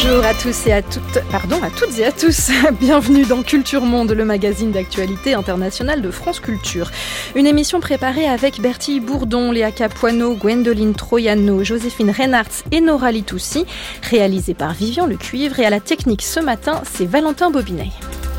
Bonjour à tous et à toutes, à toutes et à tous. Bienvenue dans Culture Monde, le magazine d'actualité internationale de France Culture. Une émission préparée avec Bertille Bourdon, Léa Capuano, Gwendoline Troiano, Joséphine Reinhardt et Nora Litoussi, réalisée par Vivian Le Cuivre, et à la technique ce matin, c'est Valentin Bobinet.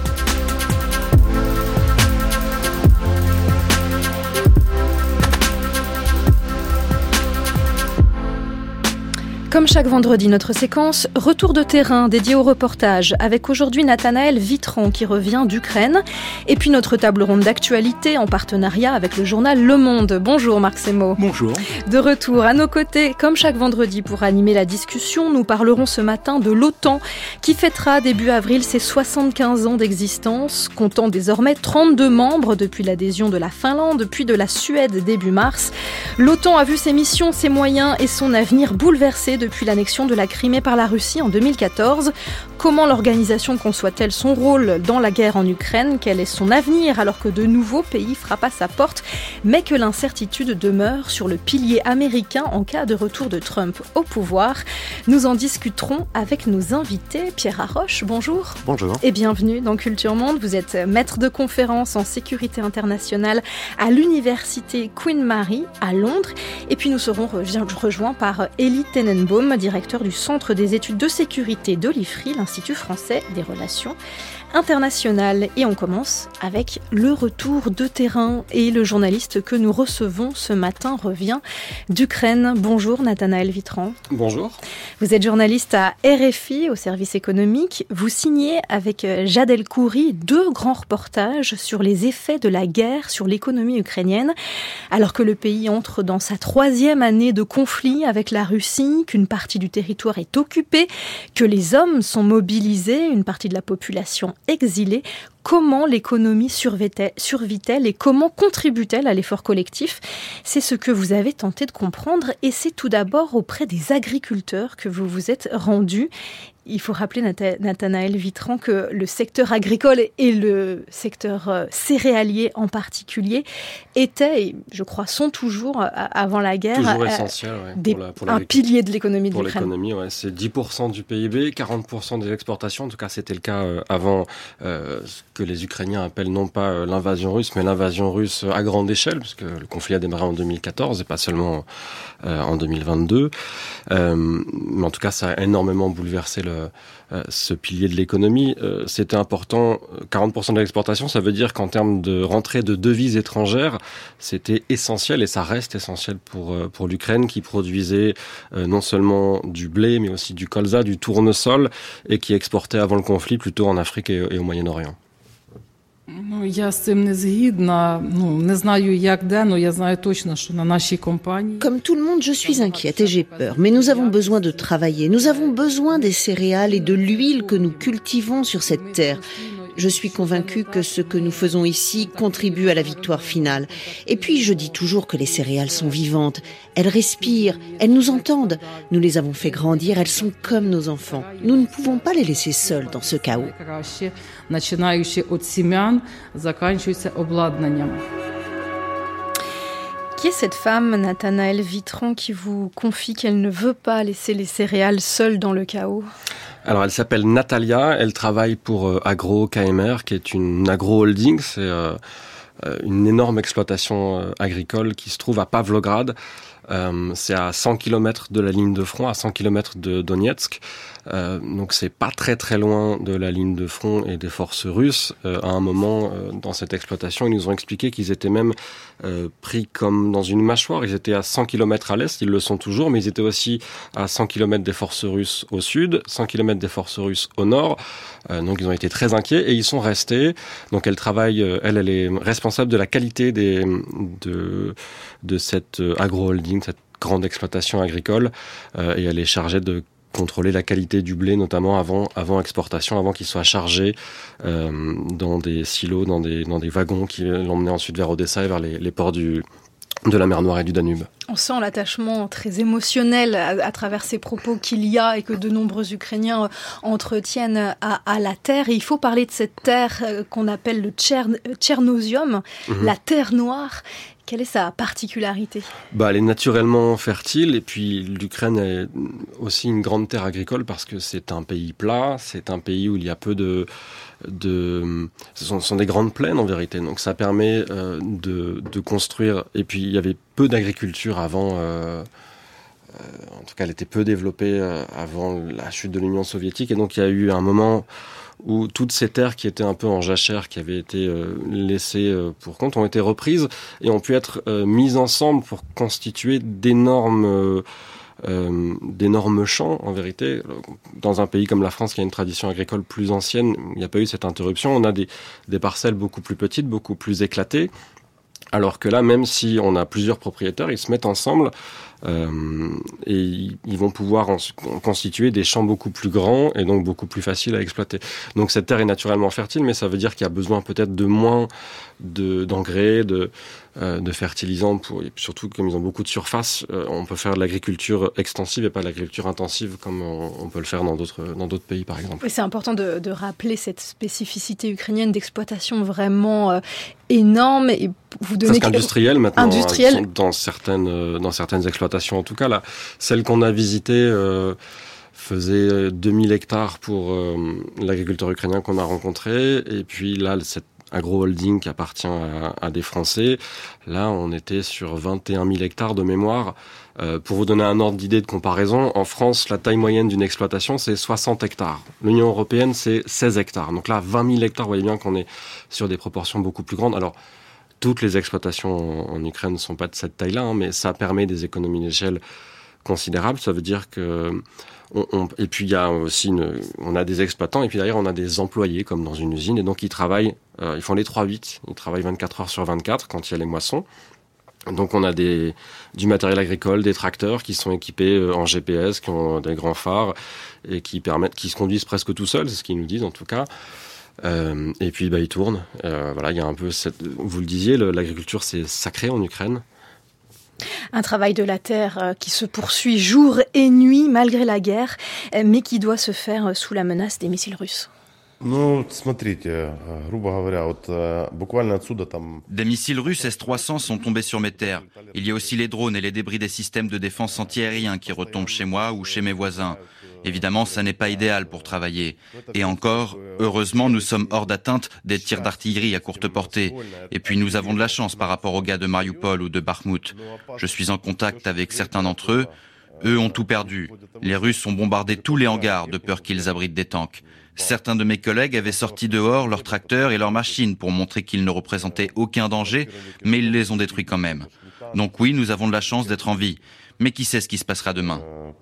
Comme chaque vendredi, notre séquence retour de terrain dédiée au reportage, avec aujourd'hui Nathanaël Vitran qui revient d'Ukraine, et puis notre table ronde d'actualité en partenariat avec le journal Le Monde. Bonjour Marc Semo. Bonjour. De retour à nos côtés, comme chaque vendredi pour animer la discussion, nous parlerons ce matin de l'OTAN qui fêtera début avril ses 75 ans d'existence, comptant désormais 32 membres depuis l'adhésion de la Finlande, puis de la Suède début mars. L'OTAN a vu ses missions, ses moyens et son avenir bouleversés depuis l'annexion de la Crimée par la Russie en 2014. Comment l'organisation conçoit-elle son rôle dans la guerre en Ukraine ? Quel est son avenir alors que de nouveaux pays frappent à sa porte, mais que l'incertitude demeure sur le pilier américain en cas de retour de Trump au pouvoir ? Nous en discuterons avec nos invités. Pierre Haroche, bonjour. Bonjour. Et bienvenue dans Culture Monde. Vous êtes maître de conférence en sécurité internationale à l'université Queen Mary à Londres. Et puis nous serons rejoints par Elie Tenenbaum, directeur du Centre des études de sécurité de l'IFRI, l'Institut français des relations internationales. Et on commence avec le retour de terrain. Et le journaliste que nous recevons ce matin revient d'Ukraine. Bonjour Nathanaël Vitran. Bonjour. Vous êtes journaliste à RFI, au service économique. Vous signez avec Jad El-Khoury 2 grands reportages sur les effets de la guerre sur l'économie ukrainienne. Alors que le pays entre dans sa 3e année de conflit avec la Russie, qu'une partie du territoire est occupée, que les hommes sont mobilisés, une partie de la population exilée, comment l'économie survit-elle et comment contribue-t-elle à l'effort collectif ? C'est ce que vous avez tenté de comprendre, et c'est tout d'abord auprès des agriculteurs que vous vous êtes rendu. Il faut rappeler, Nathanaël Vitran, que le secteur agricole et le secteur céréalier en particulier étaient, et je crois sont toujours, avant la guerre, toujours essentiel, un pilier de l'économie de l'Ukraine. Pour l'économie, c'est 10% du PIB, 40% des exportations. En tout cas, c'était le cas avant ce que les Ukrainiens appellent non pas l'invasion russe, mais l'invasion russe à grande échelle, parce que le conflit a démarré en 2014 et pas seulement en 2022. Mais en tout cas, ça a énormément bouleversé ce pilier de l'économie. C'était important. 40% de l'exportation, ça veut dire qu'en termes de rentrée de devises étrangères, c'était essentiel, et ça reste essentiel pour l'Ukraine, qui produisait non seulement du blé, mais aussi du colza, du tournesol, et qui exportait avant le conflit plutôt en Afrique et au Moyen-Orient. Comme tout le monde, je suis inquiète et j'ai peur. Mais nous avons besoin de travailler. Nous avons besoin des céréales et de l'huile que nous cultivons sur cette terre. Je suis convaincue que ce que nous faisons ici contribue à la victoire finale. Et puis, je dis toujours que les céréales sont vivantes. Elles respirent, elles nous entendent. Nous les avons fait grandir, elles sont comme nos enfants. Nous ne pouvons pas les laisser seules dans ce chaos. Qui est cette femme, Nathanaël Vitran, qui vous confie qu'elle ne veut pas laisser les céréales seules dans le chaos ? Alors, elle s'appelle Natalia, elle travaille pour Agro KMR, qui est une agro-holding, c'est une énorme exploitation agricole qui se trouve à Pavlograd. C'est à 100 km de la ligne de front, à 100 km de Donetsk. Donc c'est pas très très loin de la ligne de front et des forces russes. À un moment dans cette exploitation, ils nous ont expliqué qu'ils étaient même pris comme dans une mâchoire. Ils étaient à 100 km à l'est, ils le sont toujours, mais ils étaient aussi à 100 km des forces russes au sud, 100 km des forces russes au nord. Donc ils ont été très inquiets et ils sont restés. Donc elle travaille, elle est responsable de la qualité de cette agro-holding, cette grande exploitation agricole, et elle est chargée de contrôler la qualité du blé, notamment avant exportation, avant qu'il soit chargé dans des silos, dans des wagons qui l'emmenaient ensuite vers Odessa et vers les ports de la mer Noire et du Danube. On sent l'attachement très émotionnel à travers ces propos qu'il y a et que de nombreux Ukrainiens entretiennent à la terre. Et il faut parler de cette terre qu'on appelle le Tchernosium, la terre noire. Quelle est sa particularité ? Elle est naturellement fertile et puis l'Ukraine est aussi une grande terre agricole parce que c'est un pays plat, c'est un pays où il y a peu ce sont des grandes plaines en vérité, donc ça permet de construire. Et puis il y avait peu d'agriculture avant, en tout cas elle était peu développée avant la chute de l'Union soviétique, et donc il y a eu un moment où toutes ces terres qui étaient un peu en jachère, qui avaient été laissées pour compte, ont été reprises et ont pu être mises ensemble pour constituer d'énormes champs, en vérité. Dans un pays comme la France, qui a une tradition agricole plus ancienne, il n'y a pas eu cette interruption. On a des parcelles beaucoup plus petites, beaucoup plus éclatées. Alors que là, même si on a plusieurs propriétaires, ils se mettent ensemble et ils vont pouvoir constituer des champs beaucoup plus grands et donc beaucoup plus faciles à exploiter. Donc cette terre est naturellement fertile, mais ça veut dire qu'il y a besoin peut-être de moins d'engrais, de fertilisants, et surtout comme ils ont beaucoup de surface, on peut faire de l'agriculture extensive et pas de l'agriculture intensive comme on peut le faire dans d'autres pays par exemple. Et c'est important de rappeler cette spécificité ukrainienne d'exploitation vraiment énorme. Et vous donnez industrielle maintenant, dans certaines exploitations en tout cas. Là, celle qu'on a visitée faisait 2000 hectares pour l'agriculteur ukrainien qu'on a rencontré, et puis là cette agro-holding qui appartient à des Français. Là, on était sur 21 000 hectares de mémoire. Pour vous donner un ordre d'idée de comparaison, en France, la taille moyenne d'une exploitation, c'est 60 hectares. L'Union européenne, c'est 16 hectares. Donc là, 20 000 hectares, vous voyez bien qu'on est sur des proportions beaucoup plus grandes. Alors, toutes les exploitations en Ukraine ne sont pas de cette taille-là, mais ça permet des économies d'échelle considérables. Ça veut dire que et puis il y a aussi on a des exploitants et puis derrière on a des employés comme dans une usine, et donc ils travaillent, ils font les 3-8, ils travaillent 24 heures sur 24 quand il y a les moissons. Donc on a du matériel agricole, des tracteurs qui sont équipés en GPS, qui ont des grands phares et qui se conduisent presque tout seuls, c'est ce qu'ils nous disent en tout cas. Et puis ils tournent. Voilà, il y a un peu vous le disiez, l'agriculture c'est sacré en Ukraine. Un travail de la terre qui se poursuit jour et nuit malgré la guerre, mais qui doit se faire sous la menace des missiles russes. Des missiles russes S-300 sont tombés sur mes terres. Il y a aussi les drones et les débris des systèmes de défense antiaériens qui retombent chez moi ou chez mes voisins. Évidemment, ça n'est pas idéal pour travailler. Et encore, heureusement, nous sommes hors d'atteinte des tirs d'artillerie à courte portée. Et puis nous avons de la chance par rapport aux gars de Mariupol ou de Bakhmout. Je suis en contact avec certains d'entre eux. Eux ont tout perdu. Les Russes ont bombardé tous les hangars de peur qu'ils abritent des tanks. Certains de mes collègues avaient sorti dehors leurs tracteurs et leurs machines pour montrer qu'ils ne représentaient aucun danger, mais ils les ont détruits quand même. Donc oui, nous avons de la chance d'être en vie. Mais qui sait ce qui se passera demain?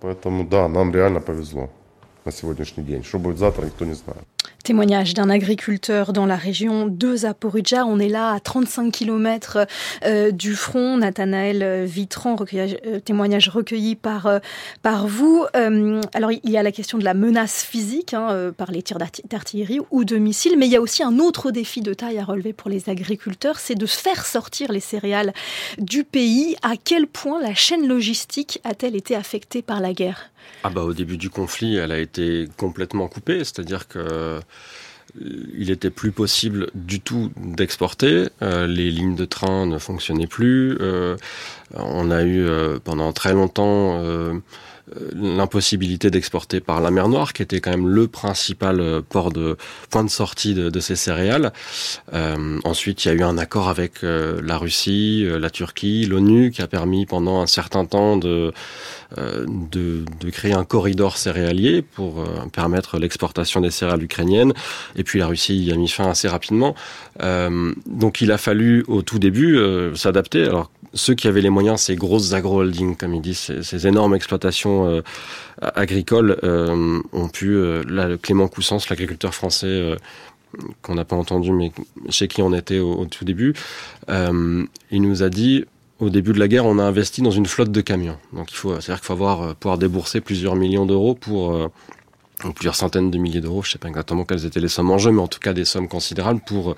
Témoignage d'un agriculteur dans la région de Zaporijjia. On est là à 35 km du front. Nathanaël Vitran, témoignage recueilli par vous. Alors, il y a la question de la menace physique par les tirs d'artillerie ou de missiles, mais il y a aussi un autre défi de taille à relever pour les agriculteurs, c'est de faire sortir les céréales du pays. À quel point la chaîne logistique a-t-elle été affectée par la guerre ? Au début du conflit, elle a été complètement coupée, c'est-à-dire que il était plus possible du tout d'exporter. Les lignes de train ne fonctionnaient plus. On a eu pendant très longtemps l'impossibilité d'exporter par la mer Noire, qui était quand même le principal point de sortie de ces céréales. Ensuite, il y a eu un accord avec la Russie, la Turquie, l'ONU, qui a permis pendant un certain temps de créer un corridor céréalier pour permettre l'exportation des céréales ukrainiennes. Et puis la Russie y a mis fin assez rapidement. Donc il a fallu au tout début s'adapter. Alors ceux qui avaient les moyens, ces grosses agro-holdings, comme ils disent, ces énormes exploitations agricoles, ont pu... là, Clément Coussens, l'agriculteur français qu'on n'a pas entendu, mais chez qui on était au tout début, il nous a dit... Au début de la guerre, on a investi dans une flotte de camions. Donc c'est-à-dire qu'il faut pouvoir débourser plusieurs millions d'euros pour Donc plusieurs centaines de milliers d'euros, je ne sais pas exactement quelles étaient les sommes en jeu, mais en tout cas des sommes considérables pour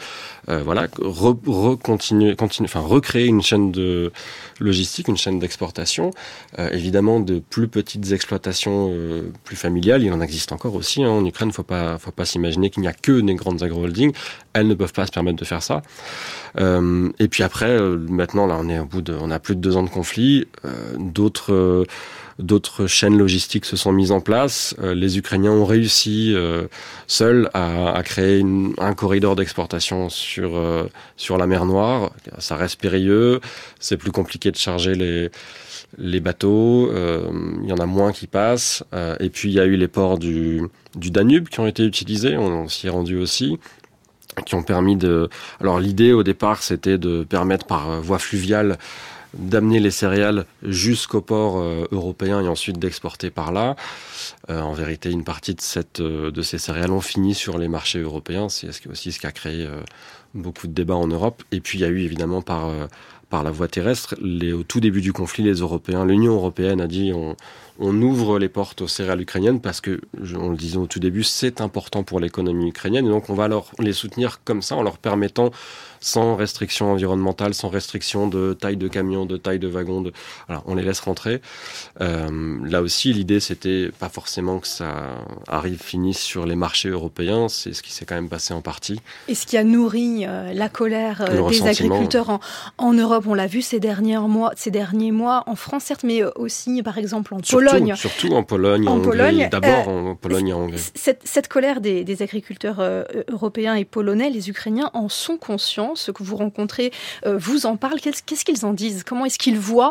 recréer une chaîne de logistique, une chaîne d'exportation. Évidemment, de plus petites exploitations plus familiales, il en existe encore aussi. En Ukraine, faut pas s'imaginer qu'il n'y a que des grandes agro-holdings. Elles ne peuvent pas se permettre de faire ça. Et puis après, maintenant, là, on a plus de 2 ans de conflit. D'autres chaînes logistiques se sont mises en place. Les Ukrainiens ont réussi seuls à créer un corridor d'exportation sur la mer Noire. Ça reste périlleux, c'est plus compliqué de charger les bateaux, il y en a moins qui passent. Et puis il y a eu les ports du Danube qui ont été utilisés, on s'y est rendu aussi, qui ont permis de... Alors l'idée au départ, c'était de permettre par voie fluviale d'amener les céréales jusqu'au port européen et ensuite d'exporter par là. En vérité, une partie de ces céréales ont fini sur les marchés européens. C'est aussi ce qui a créé beaucoup de débats en Europe. Et puis, il y a eu évidemment par la voie terrestre, au tout début du conflit, les Européens, l'Union européenne a dit on ouvre les portes aux céréales ukrainiennes parce que, on le disait au tout début, c'est important pour l'économie ukrainienne. Et donc, on va les soutenir comme ça en leur permettant, sans restriction environnementale, sans restriction de taille de camion, de taille de wagon, voilà, on les laisse rentrer. Là aussi, l'idée, c'était pas forcément que ça finisse sur les marchés européens, c'est ce qui s'est quand même passé en partie. Et ce qui a nourri la colère des agriculteurs en Europe, on l'a vu ces derniers mois, en France certes, mais aussi par exemple en Pologne. Surtout en Pologne, en Hongrie, d'abord en Pologne et en Hongrie. Cette colère des agriculteurs européens et polonais, les Ukrainiens en sont conscients. Ceux que vous rencontrez vous en parlent. Qu'est-ce qu'ils en disent? Comment est-ce qu'ils voient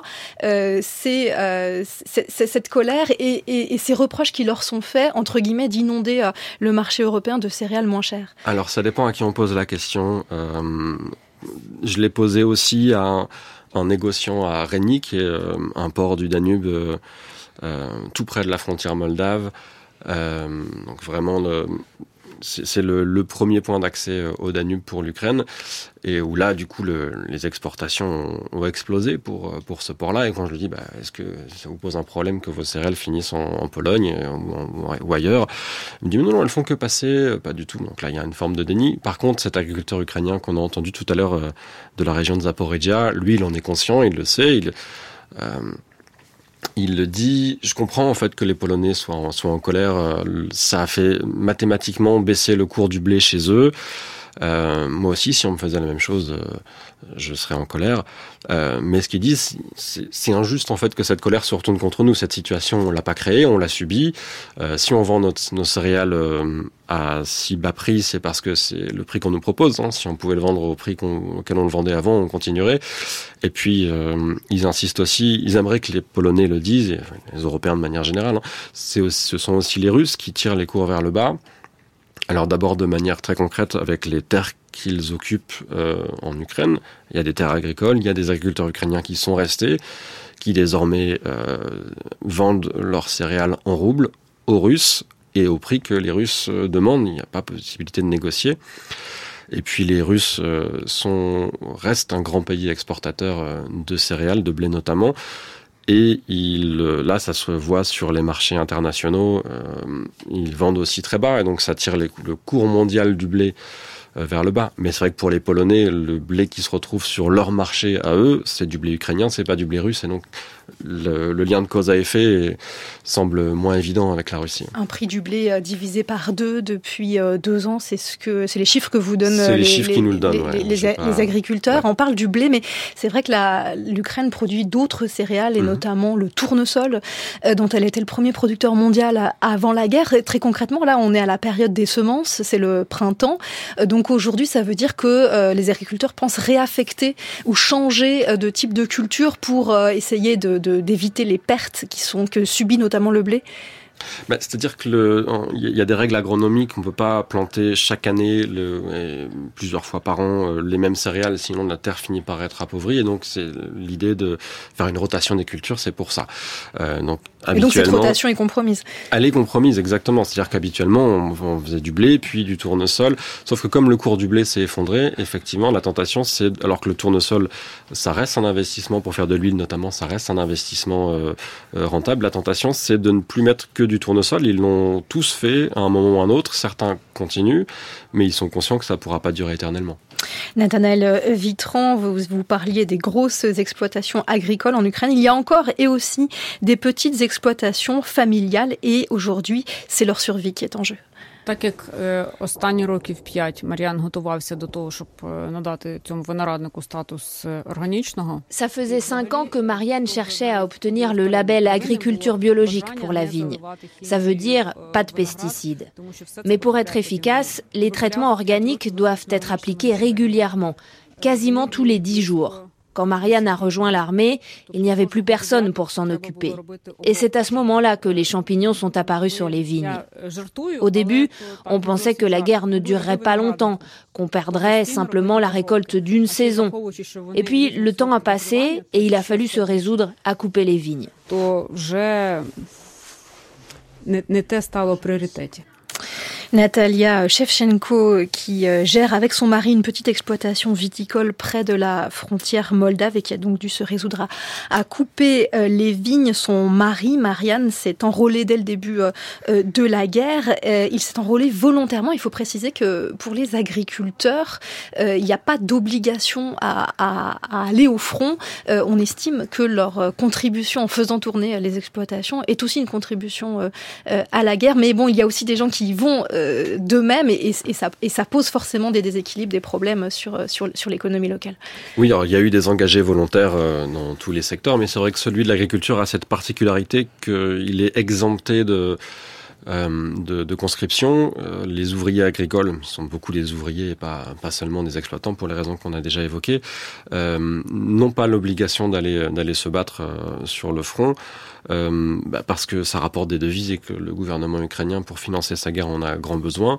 cette colère et ces reproches qui leur sont faits, entre guillemets, d'inonder le marché européen de céréales moins chères? Alors, ça dépend à qui on pose la question. Je l'ai posé aussi à un négociant à Reni, qui est un port du Danube tout près de la frontière moldave. Donc vraiment... C'est le premier point d'accès au Danube pour l'Ukraine, et où là, du coup, les exportations ont explosé pour ce port-là. Et quand je lui dis, est-ce que ça vous pose un problème que vos céréales finissent en Pologne ou ailleurs? Il me dit, mais non, elles font que passer, pas du tout. Donc là, il y a une forme de déni. Par contre, cet agriculteur ukrainien qu'on a entendu tout à l'heure de la région de Zaporizhia, lui, il en est conscient, il le sait, il le dit, je comprends en fait que les Polonais soient en colère, ça a fait mathématiquement baisser le cours du blé chez eux. Moi aussi, si on me faisait la même chose, je serais en colère. Mais ce qu'ils disent, c'est injuste en fait que cette colère se retourne contre nous. Cette situation, on l'a pas créée, on l'a subie. Si on vend nos céréales à si bas prix, c'est parce que c'est le prix qu'on nous propose. Si on pouvait le vendre au prix auquel on le vendait avant, on continuerait. Et puis, ils insistent aussi, ils aimeraient que les Polonais le disent, et les Européens de manière générale. Ce sont aussi les Russes qui tirent les cours vers le bas. Alors d'abord de manière très concrète avec les terres qu'ils occupent en Ukraine. Il y a des terres agricoles, il y a des agriculteurs ukrainiens qui sont restés, qui désormais vendent leurs céréales en roubles aux Russes et au prix que les Russes demandent. Il n'y a pas possibilité de négocier. Et puis les Russes restent un grand pays exportateur de céréales, de blé notamment. Et là, ça se voit sur les marchés internationaux. Ils vendent aussi très bas, et donc ça tire le cours mondial du blé vers le bas. Mais c'est vrai que pour les Polonais, le blé qui se retrouve sur leur marché à eux, c'est du blé ukrainien, c'est pas du blé russe. Et donc le lien de cause à effet semble moins évident avec la Russie. Un prix du blé divisé par 2 depuis 2 ans, c'est les chiffres que vous donnent les agriculteurs. Ouais. On parle du blé, mais c'est vrai que l'Ukraine produit d'autres céréales, et notamment le tournesol, dont elle était le premier producteur mondial avant la guerre. Et très concrètement, là, on est à la période des semences, c'est le printemps. Donc aujourd'hui, ça veut dire que les agriculteurs pensent réaffecter ou changer de type de culture pour essayer d'éviter les pertes que subit notamment le blé. C'est-à-dire que il y a des règles agronomiques. On ne peut pas planter chaque année, plusieurs fois par an, les mêmes céréales, sinon la terre finit par être appauvrie. Et donc, c'est l'idée de faire une rotation des cultures, c'est pour ça. Et donc, cette rotation est compromise. Elle est compromise, exactement. C'est-à-dire qu'habituellement, on faisait du blé, puis du tournesol. Sauf que comme le cours du blé s'est effondré, effectivement, la tentation, alors que le tournesol, ça reste un investissement pour faire de l'huile, notamment, ça reste un investissement rentable. La tentation, c'est de ne plus mettre que respectueux du tournesol, ils l'ont tous fait à un moment ou à un autre. Certains continuent, mais ils sont conscients que ça ne pourra pas durer éternellement. Nathanaël Vitran, vous parliez des grosses exploitations agricoles en Ukraine. Il y a encore et aussi des petites exploitations familiales et aujourd'hui, c'est leur survie qui est en jeu. Так як останні років 5 Мар'ян готувався до того, щоб надати цьому винограднику статус органічного. Ça faisait 5 ans que Marianne cherchait à obtenir le label agriculture biologique pour la vigne. Ça veut dire pas de pesticides. Mais pour être efficace, les traitements organiques doivent être appliqués régulièrement, quasiment tous les 10 jours. Quand Marianne a rejoint l'armée, il n'y avait plus personne pour s'en occuper. Et c'est à ce moment-là que les champignons sont apparus sur les vignes. Au début, on pensait que la guerre ne durerait pas longtemps, qu'on perdrait simplement la récolte d'une saison. Et puis, le temps a passé et il a fallu se résoudre à couper les vignes. Natalia Shevchenko, qui gère avec son mari une petite exploitation viticole près de la frontière moldave et qui a donc dû se résoudre à couper les vignes. Son mari, Marian, s'est enrôlé dès le début de la guerre. Il s'est enrôlé volontairement. Il faut préciser que pour les agriculteurs, il n'y a pas d'obligation à aller au front. On estime que leur contribution en faisant tourner les exploitations est aussi une contribution à la guerre. Mais bon, il y a aussi des gens qui vont d'eux-mêmes et ça pose forcément des déséquilibres, des problèmes sur l'économie locale. Oui, alors, il y a eu des engagés volontaires dans tous les secteurs, mais c'est vrai que celui de l'agriculture a cette particularité qu'il est exempté de conscription. Les ouvriers agricoles sont beaucoup des ouvriers et pas seulement des exploitants pour les raisons qu'on a déjà évoquées, n'ont pas l'obligation d'aller se battre sur le front parce que ça rapporte des devises et que le gouvernement ukrainien, pour financer sa guerre, en a grand besoin.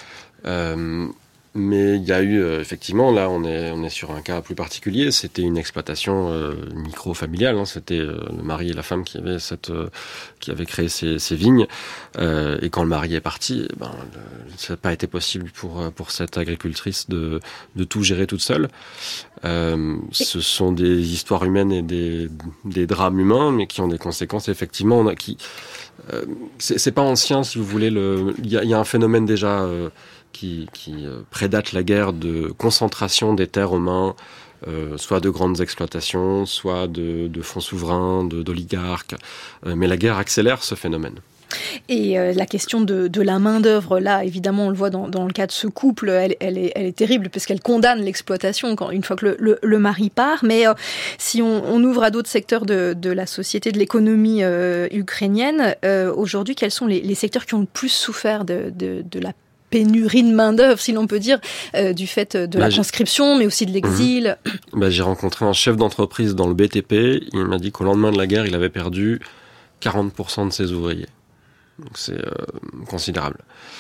Mais il y a eu, effectivement, là on est sur un cas plus particulier, c'était une exploitation micro-familiale, hein, c'était le mari et la femme qui avaient créé ces vignes, et quand le mari est parti, ça n'a pas été possible pour cette agricultrice de tout gérer toute seule. Ce sont des histoires humaines et des drames humains, mais qui ont des conséquences, effectivement, c'est pas ancien, si vous voulez, il y a un phénomène déjà qui prédate la guerre de concentration des terres aux mains, soit de grandes exploitations, soit de fonds souverains, d'oligarques. Mais la guerre accélère ce phénomène. Et la question de la main-d'œuvre, là, évidemment, on le voit dans le cas de ce couple, elle est terrible, puisqu'elle condamne l'exploitation une fois que le mari part. Mais si on ouvre à d'autres secteurs de la société, de l'économie ukrainienne, aujourd'hui, quels sont les secteurs qui ont le plus souffert de la pénurie de main-d'œuvre, si l'on peut dire, du fait de la conscription, mais aussi de l'exil. J'ai rencontré un chef d'entreprise dans le BTP. Il m'a dit qu'au lendemain de la guerre, il avait perdu 40% de ses ouvriers. Donc c'est considérable.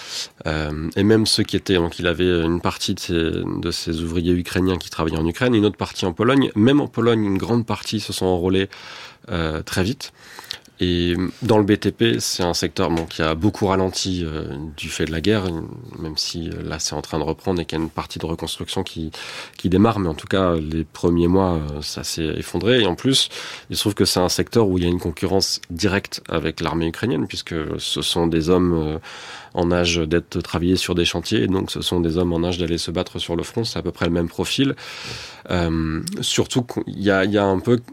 Et même ceux qui étaient... Donc il avait une partie de ses ouvriers ukrainiens qui travaillaient en Ukraine, une autre partie en Pologne. Même en Pologne, une grande partie se sont enrôlés très vite. Et dans le BTP, c'est un secteur qui a beaucoup ralenti du fait de la guerre, même si là c'est en train de reprendre et qu'il y a une partie de reconstruction qui démarre, mais en tout cas les premiers mois ça s'est effondré. Et en plus, il se trouve que c'est un secteur où il y a une concurrence directe avec l'armée ukrainienne, puisque ce sont des hommes en âge d'être travaillés sur des chantiers, et donc ce sont des hommes en âge d'aller se battre sur le front, c'est à peu près le même profil. Surtout qu'il y a un peu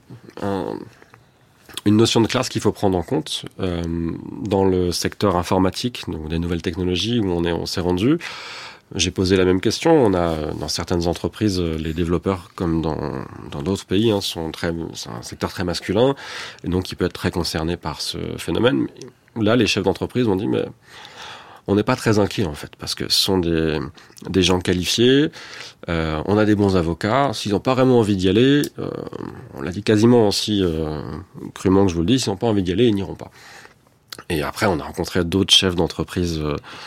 une notion de classe qu'il faut prendre en compte dans le secteur informatique, donc des nouvelles technologies où on s'est rendu. J'ai posé la même question. On a dans certaines entreprises, les développeurs comme dans d'autres pays, c'est un secteur très masculin et donc qui peut être très concerné par ce phénomène. Là, les chefs d'entreprise ont dit mais on n'est pas très inquiets en fait, parce que ce sont des gens qualifiés, on a des bons avocats, s'ils n'ont pas vraiment envie d'y aller, on l'a dit quasiment aussi crûment que je vous le dis, s'ils n'ont pas envie d'y aller, ils n'iront pas. Et après, on a rencontré d'autres chefs d'entreprise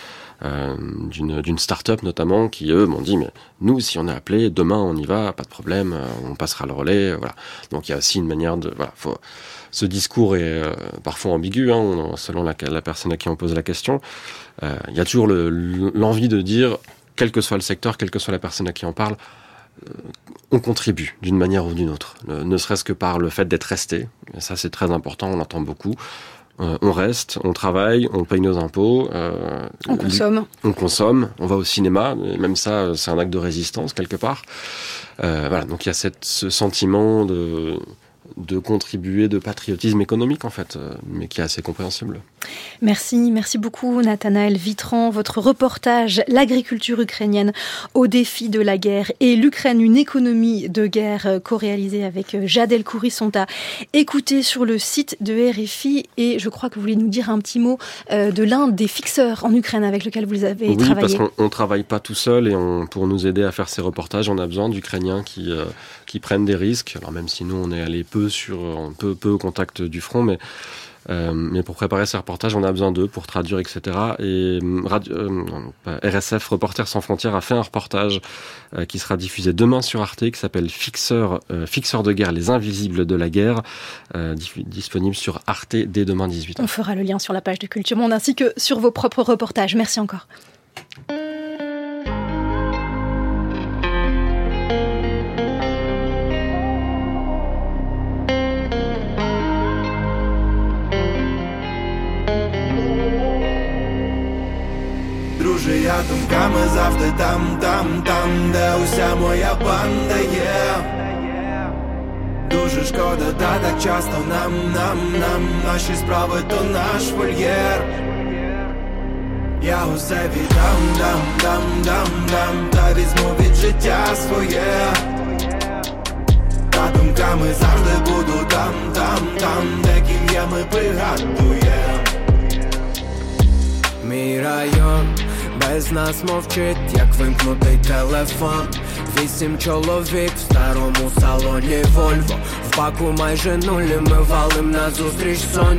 d'une start-up notamment, qui eux m'ont dit mais nous, si on est appelé, demain on y va, pas de problème, on passera le relais, voilà. Donc il y a aussi une manière de... Voilà, ce discours est parfois ambigu, selon la personne à qui on pose la question. Il y a toujours l'envie de dire, quel que soit le secteur, quelle que soit la personne à qui on parle, on contribue d'une manière ou d'une autre, ne serait-ce que par le fait d'être resté. Et ça, c'est très important, on l'entend beaucoup. On reste, on travaille, on paye nos impôts. On consomme. On va au cinéma. Même ça, c'est un acte de résistance quelque part. Voilà. Donc il y a ce sentiment de contribuer, de patriotisme économique en fait, mais qui est assez compréhensible. Merci beaucoup Nathanaël Vitran. Votre reportage « L'agriculture ukrainienne au défi de la guerre et l'Ukraine, une économie de guerre » co-réalisé avec Jad El-Khoury sont à écouter sur le site de RFI. Et je crois que vous voulez nous dire un petit mot de l'un des fixeurs en Ukraine avec lequel vous avez travaillé. Oui, parce qu'on ne travaille pas tout seul et pour nous aider à faire ces reportages, on a besoin d'Ukrainiens qui prennent des risques. Alors même si nous, on est allé peu au contact du front, mais pour préparer ces reportages, on a besoin d'eux pour traduire, etc. Et RSF, Reporters sans frontières, a fait un reportage qui sera diffusé demain sur Arte, qui s'appelle Fixeurs de guerre, les invisibles de la guerre, disponible sur Arte dès demain 18h. On fera le lien sur la page de Culture Monde ainsi que sur vos propres reportages. Merci encore. Друже, я думками завжди там, де уся моя банда є. Дуже шкода, та так часто нам наші справи то наш вольєр. Я усе віддам, та візьму від життя своє. Та думками завжди буду там, де ким є ми пригадуєм. Мій район без нас мовчить, як вимкнутий телефон. 8 чоловік в старому салоні Вольво. В баку майже нулі, ми валим назустріч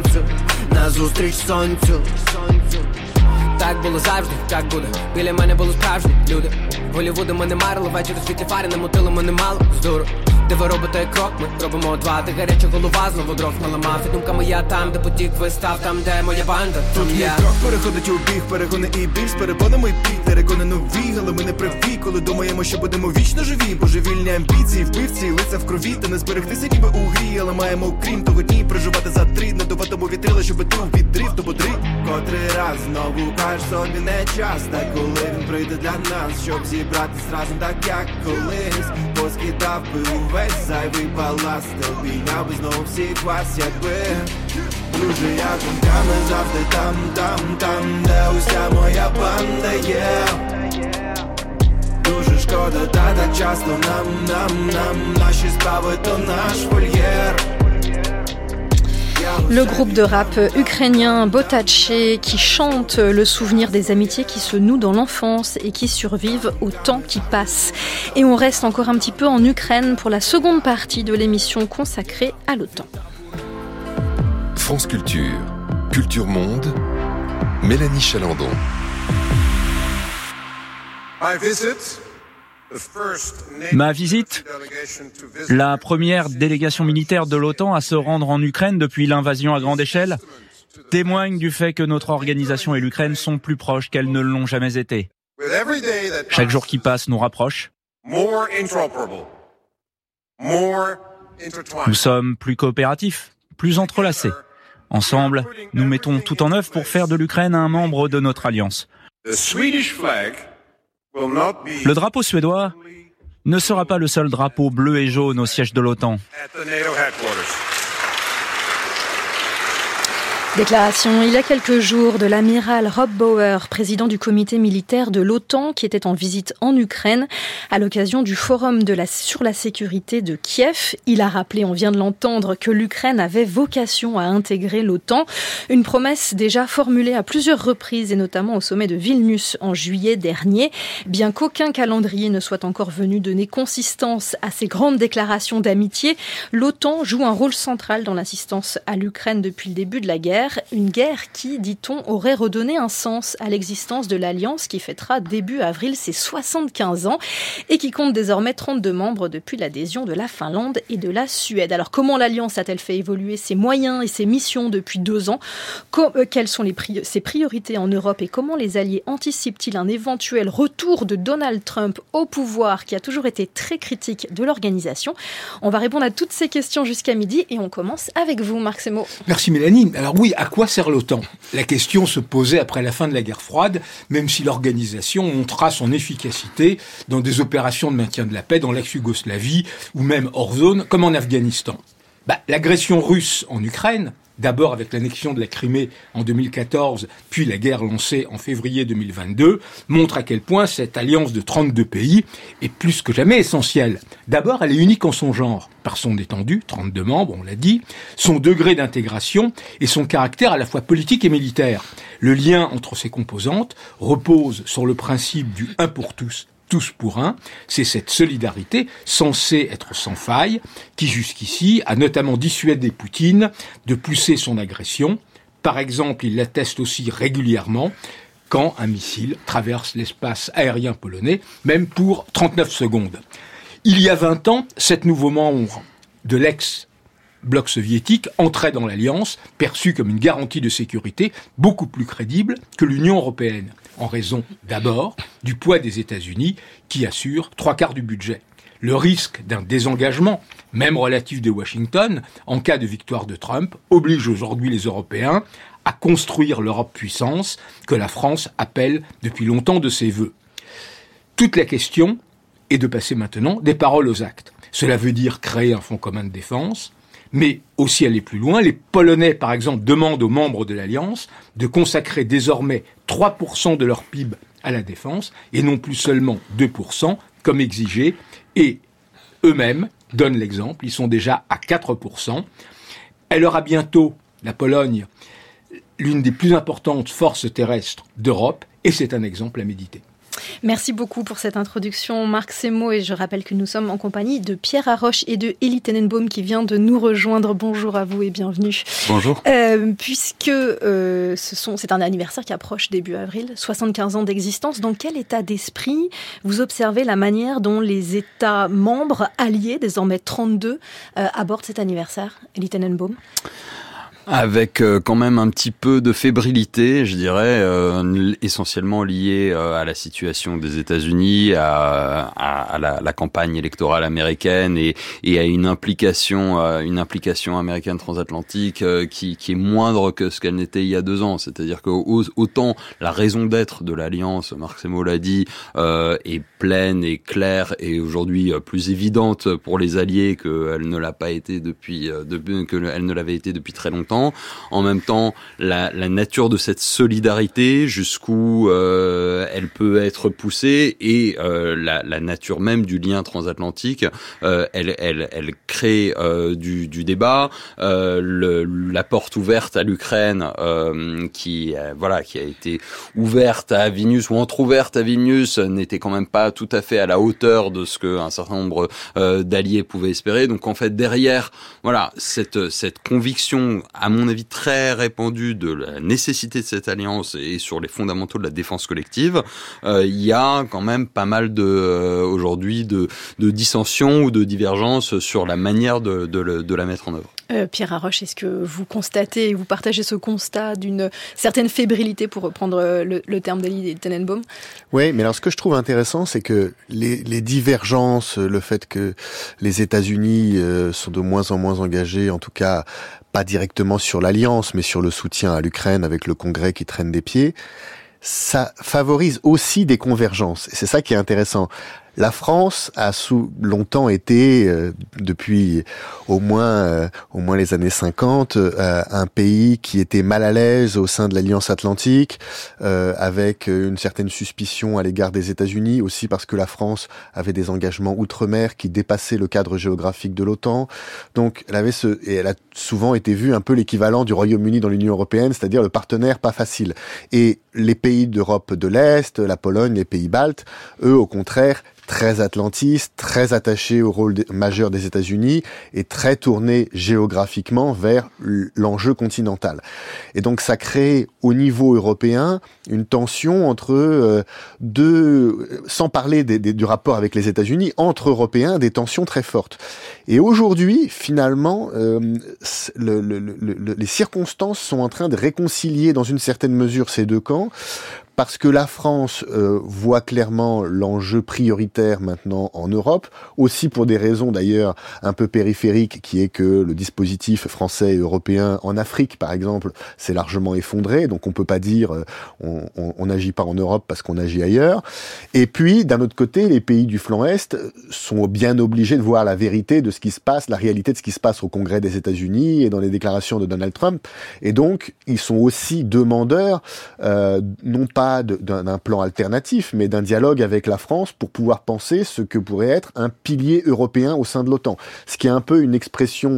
сонцю. Так було завжди, так буде. Біля мене були справжні люди. Голлівуди ми не марили, ввечері в світі фари, не мутили ми немало. Здорово. Де ви робите крок, ми робимо два. Де гаряча голова, знову дров наламав. І думками я там, де потік вистав, там, де моя банда. Тут я. Крок переходить у біг, перегони і біль. З перепонами пік, терекони нові, але ми не праві. Коли думаємо, що будемо вічно живі. Божевільні амбіції, вбивці, лиця в крові. Та не зберегтися ніби у грі. Але маємо, крім того дні, проживати за три. Не даватиму вітрила, щоб ти відрив, то бодрив. Котрий раз знову кажеш собі не час. Та коли він прийде для нас, щоб зібратись разом так, як колись. Поскидав би увесь зайвий баласт. Обійняв би знову всіх вас, якби. Друже, я думками завжди там, де уся моя банда є. Дуже шкода, та так часто нам наші справи то наш вольєр. Le groupe de rap ukrainien Botache qui chante le souvenir des amitiés qui se nouent dans l'enfance et qui survivent au temps qui passe. Et on reste encore un petit peu en Ukraine pour la seconde partie de l'émission consacrée à l'OTAN. France Culture, Culture Monde, Mélanie Chalandon. Ma visite, la première délégation militaire de l'OTAN à se rendre en Ukraine depuis l'invasion à grande échelle, témoigne du fait que notre organisation et l'Ukraine sont plus proches qu'elles ne l'ont jamais été. Chaque jour qui passe nous rapproche. Nous sommes plus coopératifs, plus entrelacés. Ensemble, nous mettons tout en œuvre pour faire de l'Ukraine un membre de notre alliance. Le drapeau suédois ne sera pas le seul drapeau bleu et jaune au siège de l'OTAN. Déclaration il y a quelques jours de l'amiral Rob Bauer, président du comité militaire de l'OTAN, qui était en visite en Ukraine à l'occasion du forum sur la sécurité de Kiev. Il a rappelé, on vient de l'entendre, que l'Ukraine avait vocation à intégrer l'OTAN. Une promesse déjà formulée à plusieurs reprises et notamment au sommet de Vilnius en juillet dernier. Bien qu'aucun calendrier ne soit encore venu donner consistance à ces grandes déclarations d'amitié, l'OTAN joue un rôle central dans l'assistance à l'Ukraine depuis le début de la guerre. Une guerre qui, dit-on, aurait redonné un sens à l'existence de l'Alliance qui fêtera début avril ses 75 ans et qui compte désormais 32 membres depuis l'adhésion de la Finlande et de la Suède. Alors comment l'Alliance a-t-elle fait évoluer ses moyens et ses missions depuis 2 ans ? Quelles sont ses priorités en Europe et comment les Alliés anticipent-ils un éventuel retour de Donald Trump au pouvoir qui a toujours été très critique de l'organisation ? On va répondre à toutes ces questions jusqu'à midi et on commence avec vous, Marc Semo. Merci Mélanie. Alors oui, à quoi sert l'OTAN ? La question se posait après la fin de la guerre froide, même si l'organisation montra son efficacité dans des opérations de maintien de la paix dans l'ex-Yougoslavie ou même hors zone, comme en Afghanistan. L'agression russe en Ukraine, d'abord avec l'annexion de la Crimée en 2014, puis la guerre lancée en février 2022, montre à quel point cette alliance de 32 pays est plus que jamais essentielle. D'abord, elle est unique en son genre, par son étendue, 32 membres, on l'a dit, son degré d'intégration et son caractère à la fois politique et militaire. Le lien entre ses composantes repose sur le principe du « un pour tous », tous pour un, c'est cette solidarité censée être sans faille qui jusqu'ici a notamment dissuadé Poutine de pousser son agression. Par exemple, il l'atteste aussi régulièrement quand un missile traverse l'espace aérien polonais, même pour 39 secondes. Il y a 20 ans, 7 nouveaux membres de l'ex-bloc soviétique entraient dans l'Alliance, perçus comme une garantie de sécurité beaucoup plus crédible que l'Union européenne, en raison d'abord du poids des États-Unis qui assure 3/4 du budget. Le risque d'un désengagement, même relatif de Washington, en cas de victoire de Trump, oblige aujourd'hui les Européens à construire l'Europe puissance que la France appelle depuis longtemps de ses vœux. Toute la question est de passer maintenant des paroles aux actes. Cela veut dire créer un fonds commun de défense, mais aussi aller plus loin. Les Polonais, par exemple, demandent aux membres de l'Alliance de consacrer désormais 3% de leur PIB à la défense, et non plus seulement 2%, comme exigé, et eux-mêmes donnent l'exemple, ils sont déjà à 4%. Elle aura bientôt, la Pologne, l'une des plus importantes forces terrestres d'Europe, et c'est un exemple à méditer. Merci beaucoup pour cette introduction, Marc Semo, et je rappelle que nous sommes en compagnie de Pierre Haroche et de Elie Tenenbaum qui vient de nous rejoindre. Bonjour à vous et bienvenue. Bonjour. Puisque c'est un anniversaire qui approche début avril, 75 ans d'existence, dans quel état d'esprit vous observez la manière dont les États membres alliés, désormais 32, abordent cet anniversaire, Elie Tenenbaum ? Avec quand même un petit peu de fébrilité, je dirais, essentiellement lié à la situation des États-Unis, à la campagne électorale américaine et à une implication américaine transatlantique qui est moindre que ce qu'elle n'était il y a 2 ans. C'est-à-dire que autant la raison d'être de l'Alliance, Marc Semo l'a dit, est pleine et claire et aujourd'hui plus évidente pour les alliés qu'elle ne l'a pas été qu'elle ne l'avait été depuis très longtemps. En même temps, la nature de cette solidarité, jusqu'où elle peut être poussée, et la nature même du lien transatlantique, elle crée du débat. La porte ouverte à l'Ukraine, qui a été ouverte à Vilnius ou entrouverte à Vilnius, n'était quand même pas tout à fait à la hauteur de ce qu'un certain nombre d'alliés pouvaient espérer. Donc en fait, derrière, cette conviction, à mon avis très répandue, de la nécessité de cette alliance et sur les fondamentaux de la défense collective, il y a quand même pas mal aujourd'hui de dissensions ou de divergences sur la manière de la mettre en œuvre. Pierre Haroche, est-ce que vous constatez et vous partagez ce constat d'une certaine fébrilité, pour reprendre le terme d'Elie Tenenbaum ? Oui, mais alors ce que je trouve intéressant, c'est que les divergences, le fait que les États-Unis sont de moins en moins engagés, en tout cas pas directement sur l'alliance, mais sur le soutien à l'Ukraine avec le Congrès qui traîne des pieds, ça favorise aussi des convergences. Et c'est ça qui est intéressant. La France a longtemps été, depuis au moins les années 50, un pays qui était mal à l'aise au sein de l'Alliance Atlantique, avec une certaine suspicion à l'égard des États-Unis, aussi parce que la France avait des engagements outre-mer qui dépassaient le cadre géographique de l'OTAN. Donc, elle a souvent été vue un peu l'équivalent du Royaume-Uni dans l'Union européenne, c'est-à-dire le partenaire pas facile. Et les pays d'Europe de l'Est, la Pologne, les pays baltes, eux, au contraire, très atlantistes, très attachés au rôle majeur des États-Unis et très tournés géographiquement vers l'enjeu continental. Et donc ça crée au niveau européen une tension entre sans parler du rapport avec les États-Unis, entre Européens, des tensions très fortes. Et aujourd'hui, finalement, les circonstances sont en train de réconcilier dans une certaine mesure ces deux camps, parce que la France voit clairement l'enjeu prioritaire maintenant en Europe, aussi pour des raisons d'ailleurs un peu périphériques, qui est que le dispositif français et européen en Afrique, par exemple, s'est largement effondré, donc on peut pas dire on n'agit pas en Europe parce qu'on agit ailleurs. Et puis, d'un autre côté, les pays du flanc Est sont bien obligés de voir la vérité de ce qui se passe, la réalité de ce qui se passe au Congrès des États-Unis et dans les déclarations de Donald Trump. Et donc, ils sont aussi demandeurs, non pas d'un plan alternatif, mais d'un dialogue avec la France pour pouvoir penser ce que pourrait être un pilier européen au sein de l'OTAN. Ce qui est un peu une expression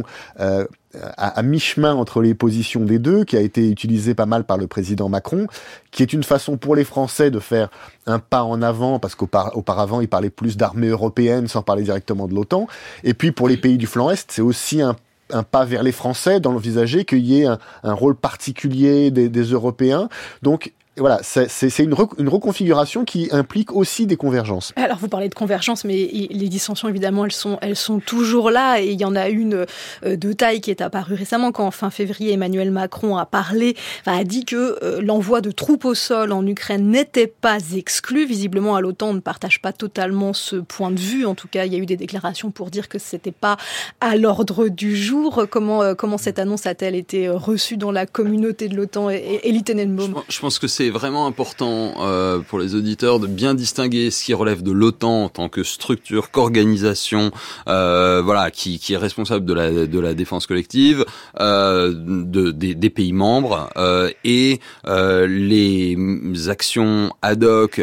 à mi-chemin entre les positions des deux, qui a été utilisée pas mal par le président Macron, qui est une façon pour les Français de faire un pas en avant, parce qu'auparavant, ils parlaient plus d'armée européenne sans parler directement de l'OTAN. Et puis, pour les pays du flanc Est, c'est aussi un pas vers les Français dans l'envisager qu'il y ait un rôle particulier des Européens. Donc, voilà, c'est une reconfiguration qui implique aussi des convergences. Alors vous parlez de convergence, mais les dissensions évidemment elles sont toujours là, et il y en a une de taille qui est apparue récemment quand fin février Emmanuel Macron a dit que l'envoi de troupes au sol en Ukraine n'était pas exclu. Visiblement à l'OTAN on ne partage pas totalement ce point de vue. En tout cas il y a eu des déclarations pour dire que c'était pas à l'ordre du jour. Comment cette annonce a-t-elle été reçue dans la communauté de l'OTAN, Élie Tenenbaum? Je pense que c'est vraiment important pour les auditeurs de bien distinguer ce qui relève de l'OTAN en tant que structure, qu'organisation, qui est responsable de la défense collective des pays membres et les actions ad hoc,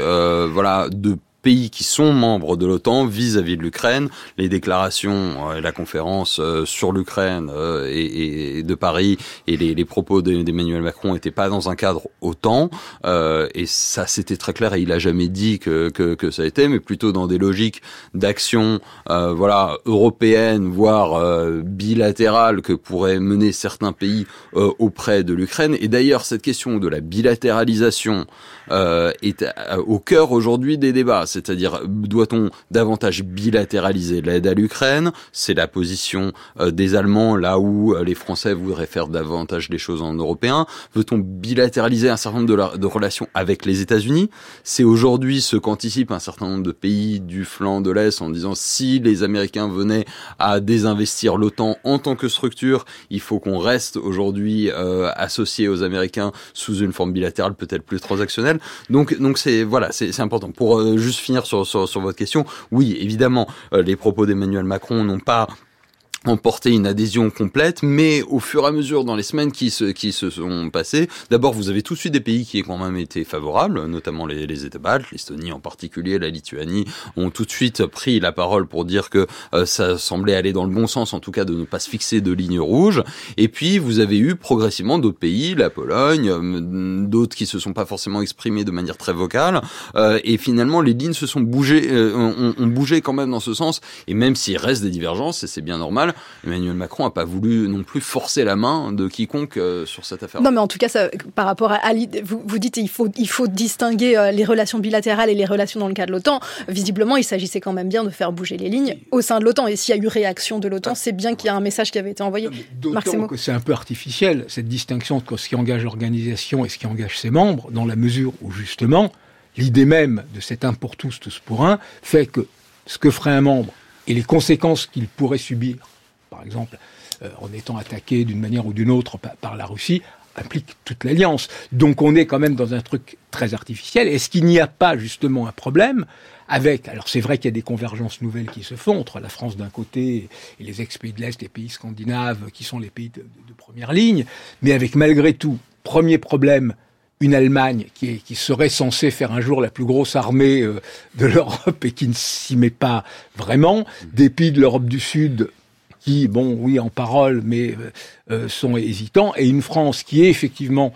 de pays qui sont membres de l'OTAN vis-à-vis de l'Ukraine. Les déclarations et la conférence sur l'Ukraine et de Paris et les propos d'Emmanuel Macron n'étaient pas dans un cadre OTAN, et ça c'était très clair, et il a jamais dit que ça a été, mais plutôt dans des logiques d'action européenne, voire bilatérale, que pourraient mener certains pays auprès de l'Ukraine. Et d'ailleurs cette question de la bilatéralisation est au cœur aujourd'hui des débats. C'est-à-dire, doit-on davantage bilatéraliser l'aide à l'Ukraine? C'est la position des Allemands, là où les Français voudraient faire davantage les choses en européen. Veut-on bilatéraliser un certain nombre de relations avec les États-Unis? C'est aujourd'hui ce qu'anticipent un certain nombre de pays du flanc de l'Est en disant si les Américains venaient à désinvestir l'OTAN en tant que structure, il faut qu'on reste aujourd'hui associé aux Américains sous une forme bilatérale peut-être plus transactionnelle. Donc c'est important. Pour juste finir sur votre question, oui, évidemment, les propos d'Emmanuel Macron n'ont pas emporter une adhésion complète, mais au fur et à mesure dans les semaines qui se sont passées, d'abord vous avez tout de suite des pays qui ont quand même été favorables, notamment les États baltes, l'Estonie en particulier, la Lituanie, ont tout de suite pris la parole pour dire que ça semblait aller dans le bon sens, en tout cas de ne pas se fixer de lignes rouges. Et puis vous avez eu progressivement d'autres pays, la Pologne, d'autres qui se sont pas forcément exprimés de manière très vocale, et finalement les lignes se sont bougées, ont bougé quand même dans ce sens. Et même s'il reste des divergences, et c'est bien normal, Emmanuel Macron n'a pas voulu non plus forcer la main de quiconque sur cette affaire. Non, mais en tout cas, ça, par rapport à vous dites il faut distinguer les relations bilatérales et les relations dans le cadre de l'OTAN. Visiblement, il s'agissait quand même bien de faire bouger les lignes au sein de l'OTAN. Et s'il y a eu réaction de l'OTAN, c'est bien qu'il y a un message qui avait été envoyé. D'autant que c'est un peu artificiel, cette distinction entre ce qui engage l'organisation et ce qui engage ses membres, dans la mesure où, justement, l'idée même de cet un pour tous, tous pour un, fait que ce que ferait un membre et les conséquences qu'il pourrait subir, par exemple, en étant attaqué d'une manière ou d'une autre par la Russie, implique toute l'alliance. Donc on est quand même dans un truc très artificiel. Est-ce qu'il n'y a pas justement un problème avec... Alors c'est vrai qu'il y a des convergences nouvelles qui se font entre la France d'un côté et les ex-pays de l'Est, les pays scandinaves, qui sont les pays de première ligne, mais avec malgré tout, premier problème, une Allemagne qui serait censée faire un jour la plus grosse armée de l'Europe et qui ne s'y met pas vraiment, des pays de l'Europe du Sud qui, bon, oui, en parole, mais sont hésitants, et une France qui est effectivement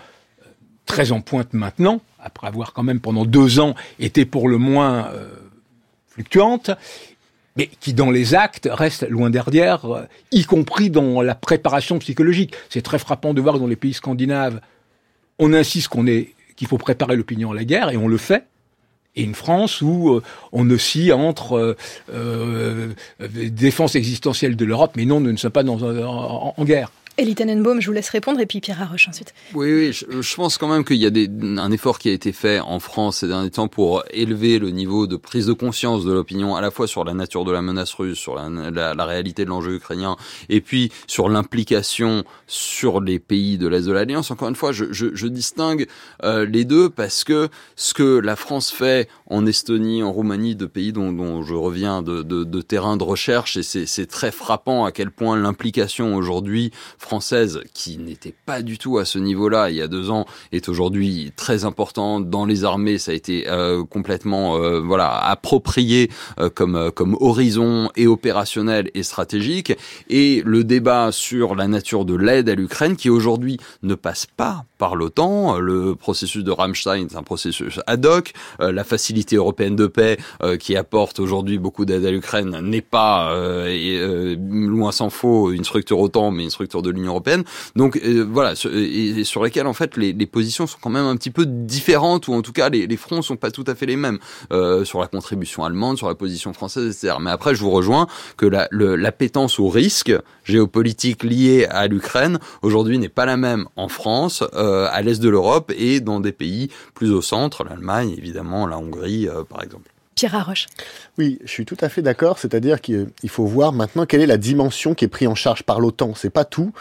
très en pointe maintenant, après avoir quand même pendant 2 ans été pour le moins fluctuante, mais qui dans les actes reste loin derrière, y compris dans la préparation psychologique. C'est très frappant de voir que dans les pays scandinaves, on insiste qu'il faut préparer l'opinion à la guerre, et on le fait. Et une France où on oscille entre défense existentielle de l'Europe, mais non, nous ne sommes pas en guerre. Elie Tenenbaum, je vous laisse répondre, et puis Pierre Haroche ensuite. Oui, je pense quand même qu'il y a un effort qui a été fait en France ces derniers temps pour élever le niveau de prise de conscience de l'opinion, à la fois sur la nature de la menace russe, sur la réalité de l'enjeu ukrainien, et puis sur l'implication sur les pays de l'Est de l'Alliance. Encore une fois, je distingue les deux, parce que ce que la France fait en Estonie, en Roumanie, de pays dont je reviens de terrain de recherche, et c'est très frappant à quel point l'implication aujourd'hui française, qui n'était pas du tout à ce niveau-là il y a 2 ans, est aujourd'hui très importante. Dans les armées, ça a été complètement approprié comme horizon et opérationnel et stratégique. Et le débat sur la nature de l'aide à l'Ukraine, qui aujourd'hui ne passe pas par l'OTAN, le processus de Ramstein, c'est un processus ad hoc, la facilité européenne de paix qui apporte aujourd'hui beaucoup d'aide à l'Ukraine n'est pas, loin s'en faut, une structure OTAN, mais une structure de l'Union européenne. Donc et sur lesquelles en fait les positions sont quand même un petit peu différentes, ou en tout cas les fronts sont pas tout à fait les mêmes sur la contribution allemande, sur la position française, etc. Mais après, je vous rejoins que l'appétence au risque géopolitique lié à l'Ukraine aujourd'hui n'est pas la même en France, à l'est de l'Europe, et dans des pays plus au centre, l'Allemagne évidemment, la Hongrie par exemple. Pierre Haroche. Oui, je suis tout à fait d'accord. C'est-à-dire qu'il faut voir maintenant quelle est la dimension qui est prise en charge par l'OTAN. C'est pas tout.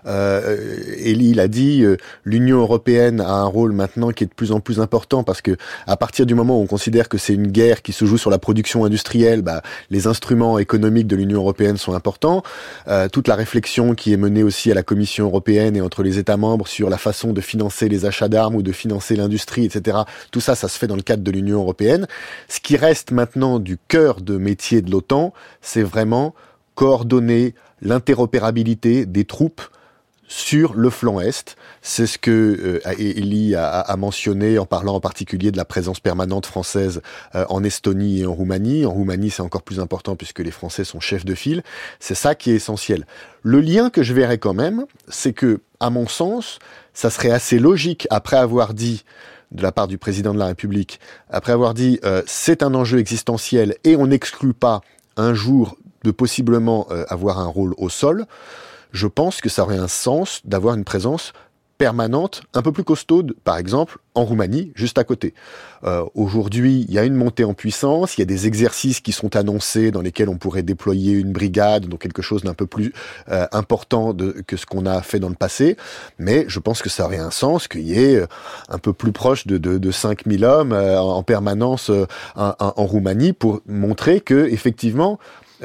Elie l'a dit, l'Union européenne a un rôle maintenant qui est de plus en plus important, parce que à partir du moment où on considère que c'est une guerre qui se joue sur la production industrielle, les instruments économiques de l'Union européenne sont importants. Toute la réflexion qui est menée aussi à la Commission européenne et entre les États membres sur la façon de financer les achats d'armes ou de financer l'industrie, etc. Tout ça, ça se fait dans le cadre de l'Union européenne. Ce qui reste maintenant du cœur de métier de l'OTAN, c'est vraiment coordonner l'interopérabilité des troupes sur le flanc Est. C'est ce que Elie a mentionné en parlant en particulier de la présence permanente française en Estonie et en Roumanie. En Roumanie, c'est encore plus important puisque les Français sont chefs de file. C'est ça qui est essentiel. Le lien que je verrais quand même, c'est que, à mon sens, ça serait assez logique, après avoir dit, de la part du président de la République, après avoir dit c'est un enjeu existentiel et on n'exclut pas un jour de possiblement avoir un rôle au sol, je pense que ça aurait un sens d'avoir une présence permanente, un peu plus costaude, par exemple, en Roumanie, juste à côté. Aujourd'hui, il y a une montée en puissance, il y a des exercices qui sont annoncés dans lesquels on pourrait déployer une brigade, donc quelque chose d'un peu plus important que ce qu'on a fait dans le passé, mais je pense que ça aurait un sens qu'il y ait un peu plus proche de 5000 hommes en permanence en Roumanie, pour montrer que, effectivement,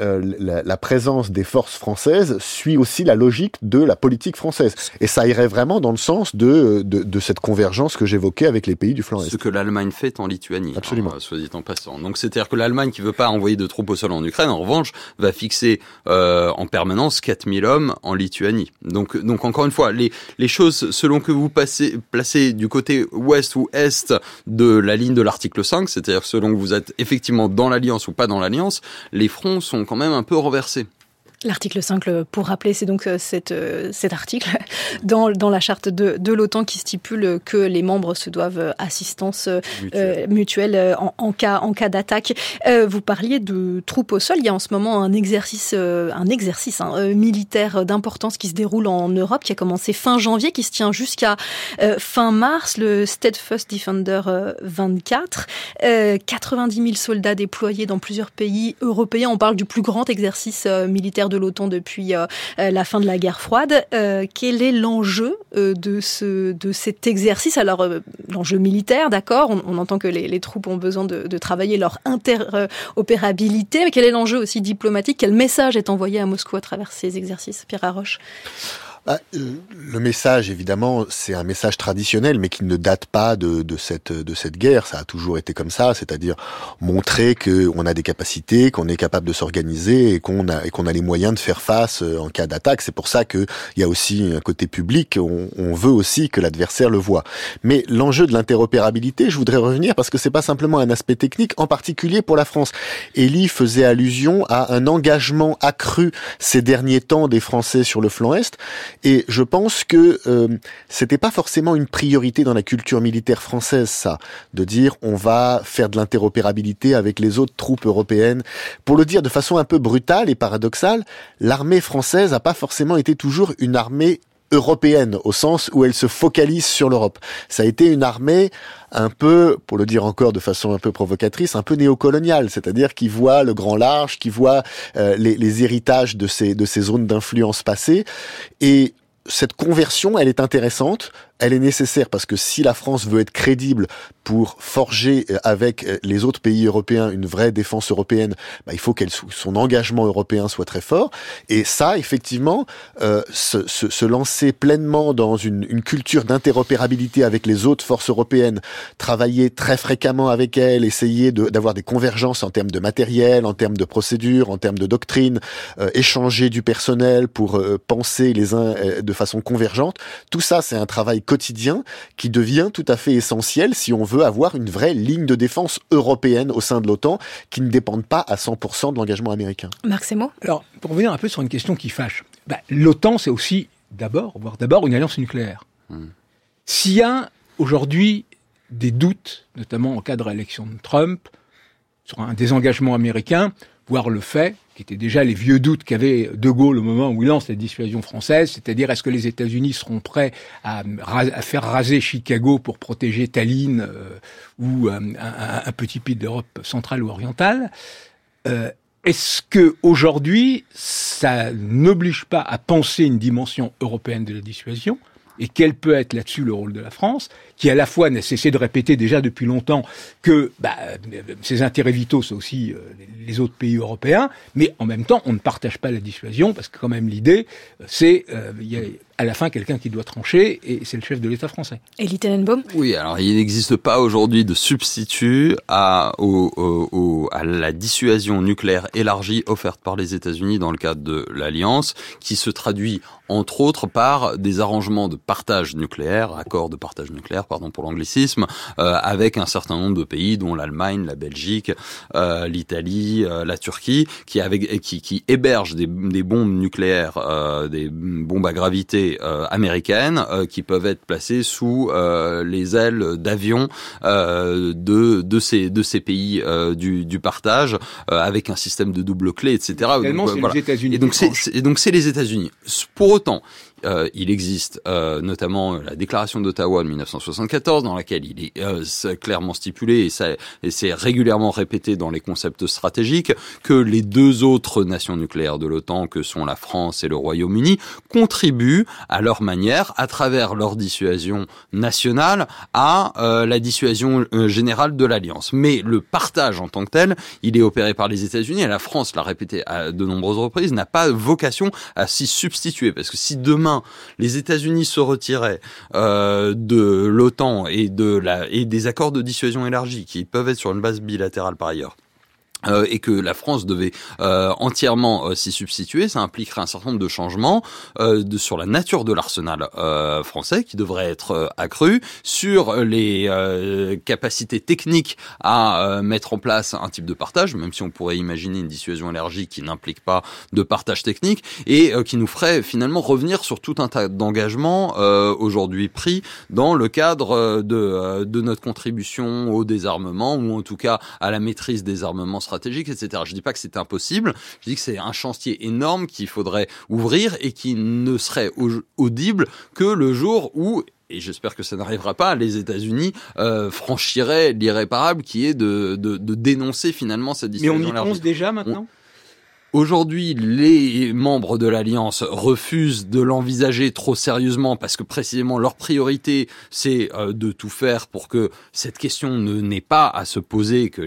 la présence des forces françaises suit aussi la logique de la politique française. Et ça irait vraiment dans le sens de cette convergence que j'évoquais avec les pays du flanc Est. Ce que l'Allemagne fait en Lituanie. Absolument. Soit dit en passant. Donc c'est-à-dire que l'Allemagne, qui veut pas envoyer de troupes au sol en Ukraine, en revanche, va fixer en permanence 4000 hommes en Lituanie. Donc encore une fois, les choses, selon que vous placez du côté ouest ou est de la ligne de l'article 5, c'est-à-dire selon que vous êtes effectivement dans l'Alliance ou pas dans l'Alliance, les fronts sont quand même un peu renversés. L'article 5, pour rappeler, c'est donc cet article dans la charte de l'OTAN qui stipule que les membres se doivent assistance mutuelle en cas d'attaque. Vous parliez de troupes au sol. Il y a en ce moment un exercice militaire d'importance qui se déroule en Europe, qui a commencé fin janvier, qui se tient jusqu'à fin mars, le Steadfast Defender 24. 90 000 soldats déployés dans plusieurs pays européens. On parle du plus grand exercice militaire de l'OTAN depuis la fin de la guerre froide. Quel est l'enjeu de cet exercice? Alors, l'enjeu militaire, d'accord, on entend que les troupes ont besoin de travailler leur interopérabilité, mais quel est l'enjeu aussi diplomatique? Quel message est envoyé à Moscou à travers ces exercices? Pierre Haroche. Le message, évidemment, c'est un message traditionnel, mais qui ne date pas de cette guerre. Ça a toujours été comme ça, c'est-à-dire montrer qu'on a des capacités, qu'on est capable de s'organiser et qu'on a les moyens de faire face en cas d'attaque. C'est pour ça qu'il y a aussi un côté public. On veut aussi que l'adversaire le voit. Mais l'enjeu de l'interopérabilité, je voudrais revenir parce que c'est pas simplement un aspect technique, en particulier pour la France. Elie faisait allusion à un engagement accru ces derniers temps des Français sur le flanc Est. Et je pense que c'était pas forcément une priorité dans la culture militaire française, ça, de dire on va faire de l'interopérabilité avec les autres troupes européennes. Pour le dire de façon un peu brutale et paradoxale, l'armée française a pas forcément été toujours une armée européenne, au sens où elle se focalise sur l'Europe. Ça a été une armée un peu, pour le dire encore de façon un peu provocatrice, un peu néocoloniale, c'est-à-dire qui voit le grand large, qui voit les héritages de ces zones d'influence passées. Et cette conversion, elle est intéressante, elle est nécessaire parce que si la France veut être crédible pour forger avec les autres pays européens une vraie défense européenne, il faut son engagement européen soit très fort. Et ça, effectivement, se lancer pleinement dans une culture d'interopérabilité avec les autres forces européennes, travailler très fréquemment avec elles, essayer d'avoir des convergences en termes de matériel, en termes de procédures, en termes de doctrine, échanger du personnel pour penser les uns de façon convergente. Tout ça, c'est un travail quotidien qui devient tout à fait essentiel si on veut avoir une vraie ligne de défense européenne au sein de l'OTAN qui ne dépende pas à 100% de l'engagement américain. Marc Semo ? Alors, pour revenir un peu sur une question qui fâche, l'OTAN, c'est aussi d'abord une alliance nucléaire. S'il y a aujourd'hui des doutes, notamment en cas de réélection de Trump, sur un désengagement américain, voire le fait, qui étaient déjà les vieux doutes qu'avait De Gaulle au moment où il lance la dissuasion française, c'est-à-dire est-ce que les États-Unis seront prêts à faire raser Chicago pour protéger Tallinn ou un petit pays d'Europe centrale ou orientale. Est-ce que aujourd'hui ça n'oblige pas à penser une dimension européenne de la dissuasion ? Et quel peut être là-dessus le rôle de la France, qui à la fois n'a cessé de répéter déjà depuis longtemps que ses intérêts vitaux sont aussi les autres pays européens, mais en même temps on ne partage pas la dissuasion, parce que quand même l'idée c'est il y a à la fin quelqu'un qui doit trancher, et c'est le chef de l'État français. Elie Tenenbaum ? Oui, alors il n'existe pas aujourd'hui de substitut à la dissuasion nucléaire élargie offerte par les États-Unis dans le cadre de l'Alliance, qui se traduit entre autres par des arrangements de partage nucléaire, accords de partage nucléaire, pardon pour l'anglicisme, avec un certain nombre de pays, dont l'Allemagne, la Belgique, l'Italie, la Turquie, qui hébergent des bombes nucléaires, des bombes à gravité américaines, qui peuvent être placées sous les ailes d'avions de ces pays du partage, avec un système de double clé, etc. Finalement, c'est les États-Unis. Et donc c'est les États-Unis. Pour autant, il existe notamment la déclaration d'Ottawa de 1974, dans laquelle il est clairement stipulé, et c'est régulièrement répété dans les concepts stratégiques, que les deux autres nations nucléaires de l'OTAN, que sont la France et le Royaume-Uni, contribuent à leur manière, à travers leur dissuasion nationale, à la dissuasion générale de l'Alliance. Mais le partage en tant que tel, il est opéré par les États-Unis, et la France, l'a répété à de nombreuses reprises, n'a pas vocation à s'y substituer, parce que si demain les États-Unis se retiraient de l'OTAN et des accords de dissuasion élargie, qui peuvent être sur une base bilatérale par ailleurs, et que la France devait entièrement s'y substituer, ça impliquerait un certain nombre de changements sur la nature de l'arsenal français, qui devrait être accru, sur les capacités techniques à mettre en place un type de partage, même si on pourrait imaginer une dissuasion élargie qui n'implique pas de partage technique, et qui nous ferait finalement revenir sur tout un tas d'engagements aujourd'hui pris dans le cadre de notre contribution au désarmement, ou en tout cas à la maîtrise des armements stratégique, etc. Je dis pas que c'est impossible, je dis que c'est un chantier énorme qu'il faudrait ouvrir et qui ne serait audible que le jour où, et j'espère que ça n'arrivera pas, les États-Unis franchiraient l'irréparable, qui est de dénoncer finalement cette dissuasion élargie. Mais on y pense déjà maintenant ? Aujourd'hui, les membres de l'Alliance refusent de l'envisager trop sérieusement, parce que précisément leur priorité, c'est de tout faire pour que cette question n'ait pas à se poser, que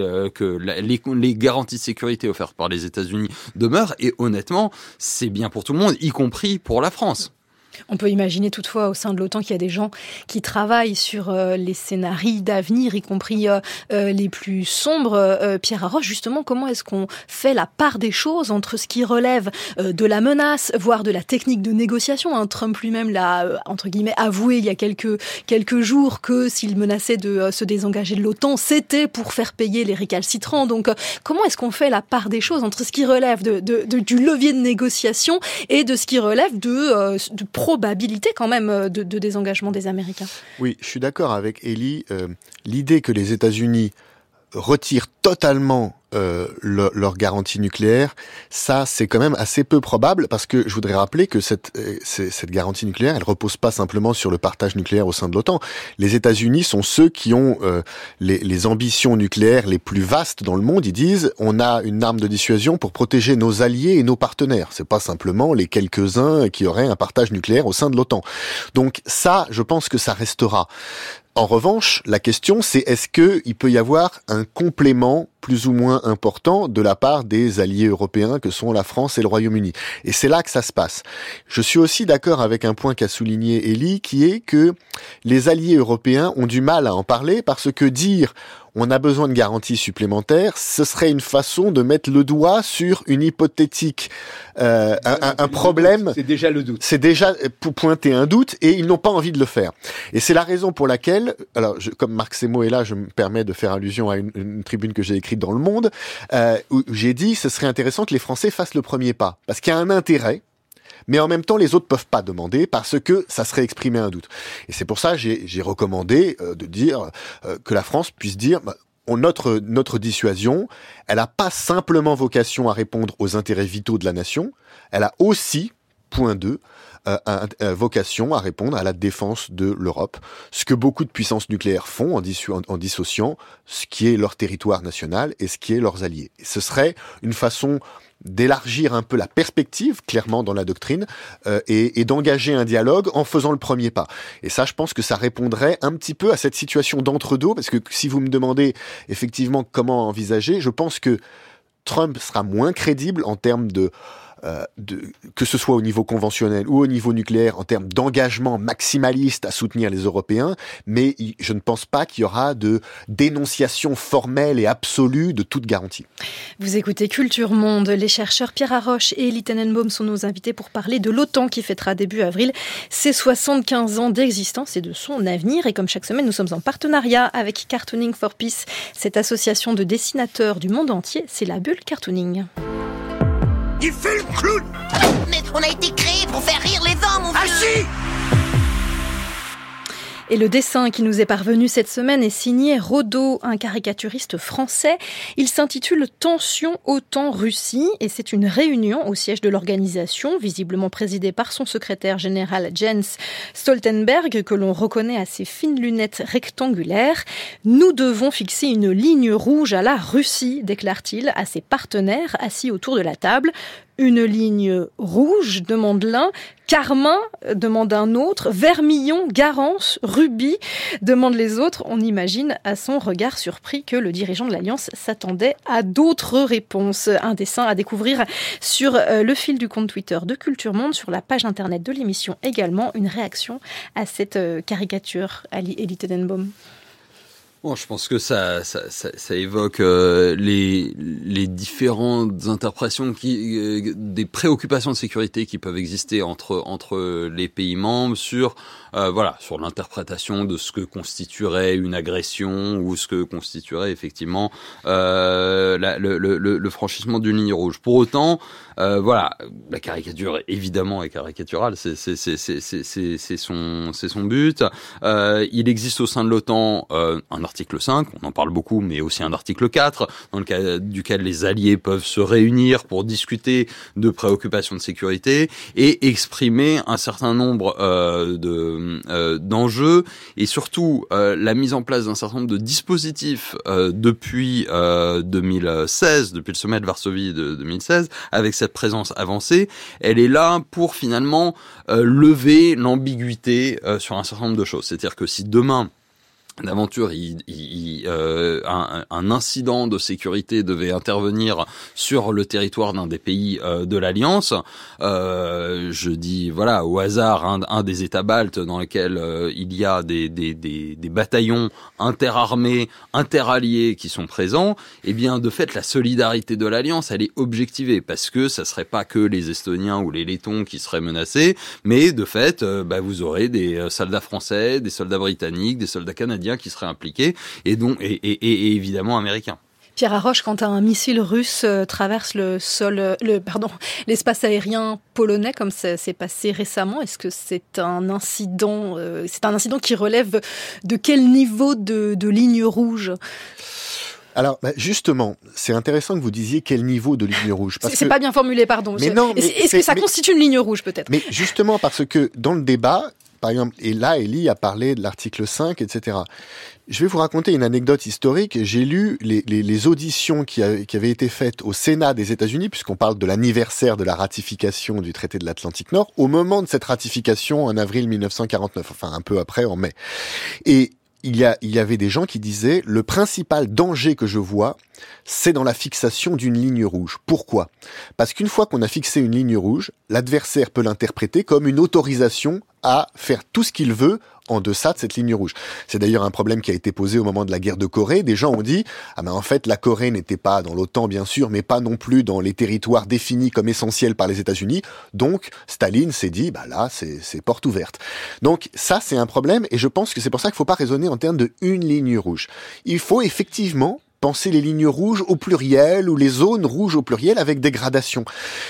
les garanties de sécurité offertes par les États-Unis demeurent. Et honnêtement, c'est bien pour tout le monde, y compris pour la France. On peut imaginer toutefois au sein de l'OTAN qu'il y a des gens qui travaillent sur les scénarios d'avenir, y compris les plus sombres. Pierre Haroche, justement, comment est-ce qu'on fait la part des choses entre ce qui relève de la menace, voire de la technique de négociation, Trump lui-même l'a, entre guillemets, avoué il y a quelques jours que s'il menaçait de se désengager de l'OTAN, c'était pour faire payer les récalcitrants. Donc, comment est-ce qu'on fait la part des choses entre ce qui relève du levier de négociation et de ce qui relève de probabilité quand même de désengagement des Américains? Oui, je suis d'accord avec Elie. L'idée que les États-Unis retirent totalement leur garantie nucléaire, ça c'est quand même assez peu probable parce que je voudrais rappeler que cette garantie nucléaire, elle repose pas simplement sur le partage nucléaire au sein de l'OTAN. Les États-Unis sont ceux qui ont les ambitions nucléaires les plus vastes dans le monde. Ils disent on a une arme de dissuasion pour protéger nos alliés et nos partenaires. C'est pas simplement les quelques-uns qui auraient un partage nucléaire au sein de l'OTAN. Donc ça, je pense que ça restera. En revanche, la question c'est est-ce qu'il peut y avoir un complément plus ou moins important de la part des alliés européens que sont la France et le Royaume-Uni. Et c'est là que ça se passe. Je suis aussi d'accord avec un point qu'a souligné Elie, qui est que les alliés européens ont du mal à en parler parce que dire on a besoin de garanties supplémentaires, ce serait une façon de mettre le doigt sur une hypothétique, un problème. C'est déjà le doute. C'est déjà pour pointer un doute et ils n'ont pas envie de le faire. Et c'est la raison pour laquelle, alors comme Marc Semo est là, je me permets de faire allusion à une tribune que j'ai écrite dans Le Monde, où j'ai dit ce serait intéressant que les Français fassent le premier pas. Parce qu'il y a un intérêt. Mais en même temps, les autres peuvent pas demander parce que ça serait exprimer un doute. Et c'est pour ça que j'ai recommandé de dire que la France puisse dire notre dissuasion, elle a pas simplement vocation à répondre aux intérêts vitaux de la nation, elle a aussi, point 2, vocation à répondre à la défense de l'Europe, ce que beaucoup de puissances nucléaires font en dissociant ce qui est leur territoire national et ce qui est leurs alliés. Et ce serait une façon d'élargir un peu la perspective, clairement dans la doctrine, et d'engager un dialogue en faisant le premier pas. Et ça, je pense que ça répondrait un petit peu à cette situation d'entre-deux, parce que si vous me demandez effectivement comment envisager, je pense que Trump sera moins crédible en termes que ce soit au niveau conventionnel ou au niveau nucléaire, en termes d'engagement maximaliste à soutenir les Européens, mais je ne pense pas qu'il y aura de dénonciation formelle et absolue de toute garantie. Vous écoutez Culture Monde. Les chercheurs Pierre Haroche et Elie Tenenbaum sont nos invités pour parler de l'OTAN qui fêtera début avril ses 75 ans d'existence et de son avenir. Et comme chaque semaine, nous sommes en partenariat avec Cartooning for Peace, cette association de dessinateurs du monde entier. C'est la bulle Cartooning. Il fait le clown. Mais on a été créé pour faire rire les hommes, mon vieux. Ah si. Et le dessin qui nous est parvenu cette semaine est signé Rodot, un caricaturiste français. Il s'intitule « Tension OTAN-Russie » et c'est une réunion au siège de l'organisation, visiblement présidée par son secrétaire général Jens Stoltenberg, que l'on reconnaît à ses fines lunettes rectangulaires. « Nous devons fixer une ligne rouge à la Russie », déclare-t-il à ses partenaires assis autour de la table. Une ligne rouge, demande l'un. Carmin, demande un autre. Vermillon, Garance, Rubis, demandent les autres. On imagine à son regard surpris que le dirigeant de l'Alliance s'attendait à d'autres réponses. Un dessin à découvrir sur le fil du compte Twitter de Culture Monde, sur la page internet de l'émission également. Une réaction à cette caricature, Elie Tenenbaum. Bon, je pense que ça évoque les différentes interprétations des préoccupations de sécurité qui peuvent exister entre les pays membres sur l'interprétation de ce que constituerait une agression ou ce que constituerait effectivement le franchissement d'une ligne rouge. Pour autant, la caricature évidemment est caricaturale, c'est son but. Il existe au sein de l'OTAN un article 5, on en parle beaucoup, mais aussi un article 4, dans le cas duquel les alliés peuvent se réunir pour discuter de préoccupations de sécurité et exprimer un certain nombre d'enjeux et surtout la mise en place d'un certain nombre de dispositifs depuis 2016, depuis le sommet de Varsovie de 2016, avec cette présence avancée, elle est là pour finalement lever l'ambiguïté sur un certain nombre de choses. C'est-à-dire que si demain d'aventure, un incident de sécurité devait intervenir sur le territoire d'un des pays de l'Alliance. Je dis au hasard un des États baltes dans lesquels il y a des bataillons interarmés, interalliés qui sont présents. Eh bien, de fait, la solidarité de l'Alliance, elle est objectivée parce que ça serait pas que les Estoniens ou les Lettons qui seraient menacés, mais de fait, vous aurez des soldats français, des soldats britanniques, des soldats canadiens qui seraient impliqués et évidemment américains. Pierre Haroche, quand un missile russe traverse l'espace aérien polonais, comme ça s'est passé récemment, est-ce que c'est un incident qui relève de quel niveau de ligne rouge ? Alors, justement, c'est intéressant que vous disiez quel niveau de ligne rouge. C'est pas bien formulé, pardon. Mais non, est-ce que ça constitue une ligne rouge, peut-être? Mais justement, parce que dans le débat, par exemple, et là, Elie a parlé de l'article 5, etc. Je vais vous raconter une anecdote historique. J'ai lu les auditions qui avaient été faites au Sénat des États-Unis, puisqu'on parle de l'anniversaire de la ratification du traité de l'Atlantique Nord, au moment de cette ratification en avril 1949, enfin un peu après, en mai. Et il y avait des gens qui disaient « Le principal danger que je vois, c'est dans la fixation d'une ligne rouge. » Pourquoi ? Parce qu'une fois qu'on a fixé une ligne rouge, l'adversaire peut l'interpréter comme une autorisation à faire tout ce qu'il veut en deçà de cette ligne rouge. C'est d'ailleurs un problème qui a été posé au moment de la guerre de Corée. Des gens ont dit « Ah ben en fait, la Corée n'était pas dans l'OTAN, bien sûr, mais pas non plus dans les territoires définis comme essentiels par les États-Unis. Donc, Staline s'est dit « Bah là, c'est porte ouverte. » Donc, ça, c'est un problème, et je pense que c'est pour ça qu'il ne faut pas raisonner en termes de une ligne rouge. Il faut effectivement penser les lignes rouges au pluriel ou les zones rouges au pluriel avec des gradations.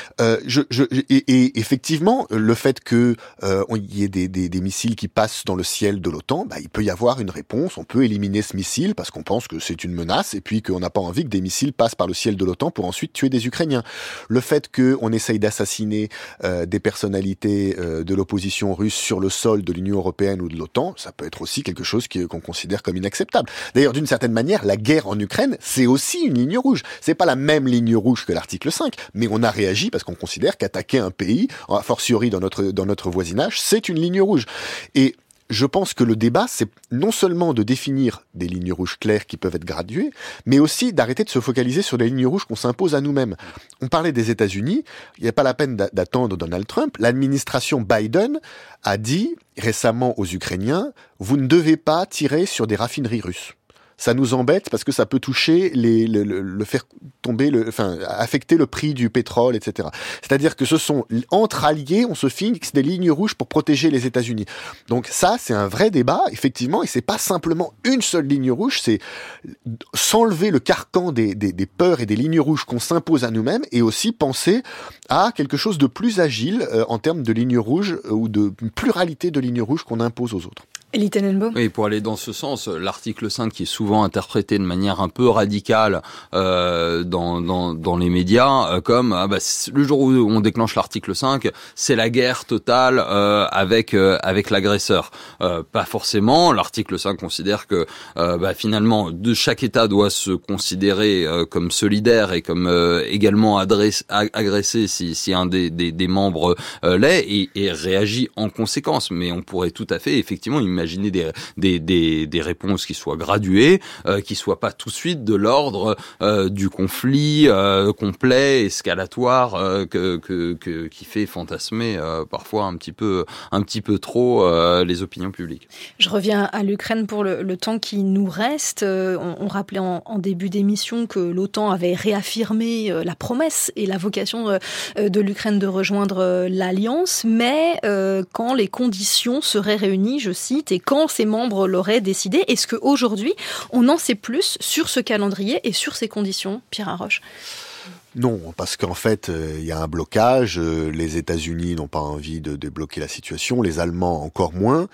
Et effectivement, le fait que il y ait des missiles qui passent dans le ciel de l'OTAN, il peut y avoir une réponse. On peut éliminer ce missile parce qu'on pense que c'est une menace et puis qu'on n'a pas envie que des missiles passent par le ciel de l'OTAN pour ensuite tuer des Ukrainiens. Le fait qu'on essaye d'assassiner des personnalités de l'opposition russe sur le sol de l'Union européenne ou de l'OTAN, ça peut être aussi quelque chose qu'on considère comme inacceptable. D'ailleurs, d'une certaine manière, la guerre en Ukraine, c'est aussi une ligne rouge. C'est pas la même ligne rouge que l'article 5, mais on a réagi parce qu'on considère qu'attaquer un pays, a fortiori dans notre voisinage, c'est une ligne rouge. Et je pense que le débat, c'est non seulement de définir des lignes rouges claires qui peuvent être graduées, mais aussi d'arrêter de se focaliser sur les lignes rouges qu'on s'impose à nous-mêmes. On parlait des États-Unis, il n'y a pas la peine d'attendre Donald Trump. L'administration Biden a dit récemment aux Ukrainiens, vous ne devez pas tirer sur des raffineries russes. Ça nous embête parce que ça peut toucher le faire tomber, affecter le prix du pétrole, etc. C'est-à-dire que ce sont entre alliés, on se fixe des lignes rouges pour protéger les États-Unis. Donc ça, c'est un vrai débat, effectivement, et c'est pas simplement une seule ligne rouge, c'est s'enlever le carcan des peurs et des lignes rouges qu'on s'impose à nous-mêmes, et aussi penser à quelque chose de plus agile en termes de lignes rouges ou de pluralité de lignes rouges qu'on impose aux autres. Elie Tenenbaum. Oui, pour aller dans ce sens, l'article 5 qui est souvent interprété de manière un peu radicale dans les médias, comme le jour où on déclenche l'article 5, c'est la guerre totale avec l'agresseur. Pas forcément. L'article 5 considère que finalement chaque État doit se considérer comme solidaire et comme également agressé si un des membres l'est et réagit en conséquence. Mais on pourrait tout à fait effectivement imaginer des réponses qui soient graduées, qui soient pas tout de suite de l'ordre du conflit complet, escalatoire, qui fait fantasmer parfois un petit peu trop les opinions publiques. Je reviens à l'Ukraine pour le temps qui nous reste. On rappelait en début d'émission que l'OTAN avait réaffirmé la promesse et la vocation de l'Ukraine de rejoindre l'Alliance, mais quand les conditions seraient réunies, je cite, et quand ses membres l'auraient décidé. Est-ce qu'aujourd'hui, on en sait plus sur ce calendrier et sur ces conditions, Pierre Haroche ? Non, parce qu'en fait, il y a un blocage. Les États-Unis n'ont pas envie de débloquer la situation, les Allemands encore moins.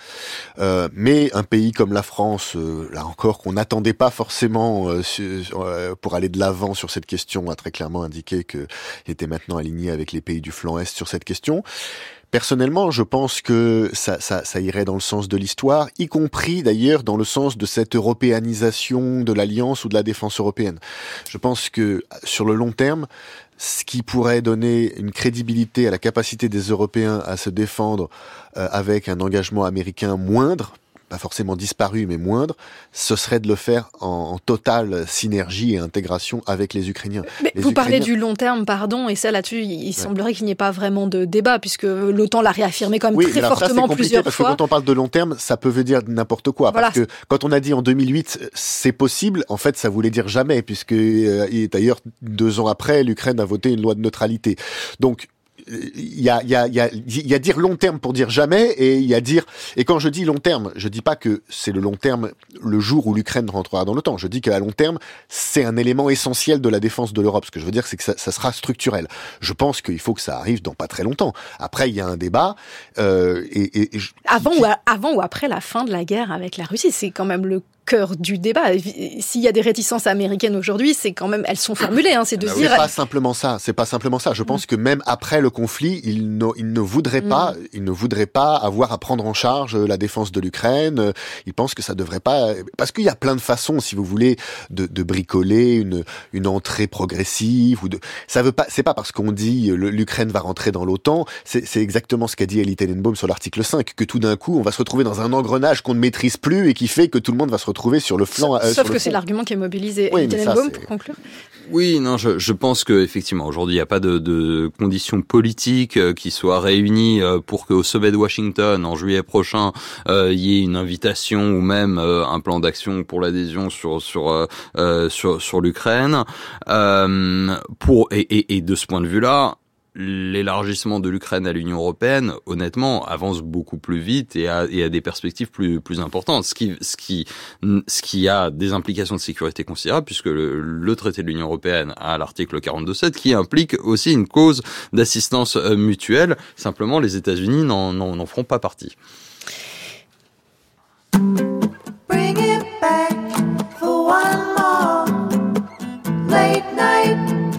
Mais un pays comme la France, là encore, qu'on n'attendait pas forcément pour aller de l'avant sur cette question, a très clairement indiqué qu'il était maintenant aligné avec les pays du flanc Est sur cette question. Personnellement, je pense que ça irait dans le sens de l'histoire, y compris d'ailleurs dans le sens de cette européanisation de l'Alliance ou de la défense européenne. Je pense que sur le long terme, ce qui pourrait donner une crédibilité à la capacité des Européens à se défendre avec un engagement américain moindre, pas forcément disparu, mais moindre, ce serait de le faire en totale synergie et intégration avec les Ukrainiens. Mais vous parlez du long terme, pardon, et ça là-dessus, il semblerait qu'il n'y ait pas vraiment de débat, puisque l'OTAN l'a réaffirmé quand même très fortement plusieurs fois. Parce que quand on parle de long terme, ça peut dire n'importe quoi. Voilà. Parce que quand on a dit en 2008, c'est possible, en fait, ça voulait dire jamais, puisque d'ailleurs, 2 ans après, l'Ukraine a voté une loi de neutralité. Donc, il y a dire long terme pour dire jamais, et il y a dire, et quand je dis long terme, je dis pas que c'est le long terme le jour où l'Ukraine rentrera dans l'OTAN. Je dis qu'à long terme, c'est un élément essentiel de la défense de l'Europe. Ce que je veux dire, c'est que ça sera structurel. Je pense qu'il faut que ça arrive dans pas très longtemps. Après, il y a un débat, avant ou après la fin de la guerre avec la Russie, c'est quand même le cœur du débat. S'il y a des réticences américaines aujourd'hui, c'est quand même, elles sont formulées, c'est de dire... C'est pas simplement ça. Je pense que même après le conflit, ils ne voudraient pas avoir à prendre en charge la défense de l'Ukraine. Ils pensent que ça devrait pas, parce qu'il y a plein de façons, si vous voulez, de bricoler une entrée progressive c'est pas parce qu'on dit l'Ukraine va rentrer dans l'OTAN, c'est exactement ce qu'a dit Elie Tenenbaum sur l'article 5, que tout d'un coup, on va se retrouver dans un engrenage qu'on ne maîtrise plus et qui fait que tout le monde va se retrouver sur le flanc. Sauf que c'est l'argument qui est mobilisé. Elie Tenenbaum, pour conclure. Oui, non, je pense que effectivement aujourd'hui il n'y a pas de conditions politiques qui soient réunies pour qu'au sommet de Washington en juillet prochain il y ait une invitation ou même un plan d'action pour l'adhésion sur l'Ukraine. Et de ce point de vue-là, l'élargissement de l'Ukraine à l'Union européenne, honnêtement, avance beaucoup plus vite et a des perspectives plus importantes. Ce qui a des implications de sécurité considérables, puisque le traité de l'Union européenne a l'article 42.7 qui implique aussi une clause d'assistance mutuelle. Simplement, les États-Unis n'en feront pas partie. Bring it back for one more late night.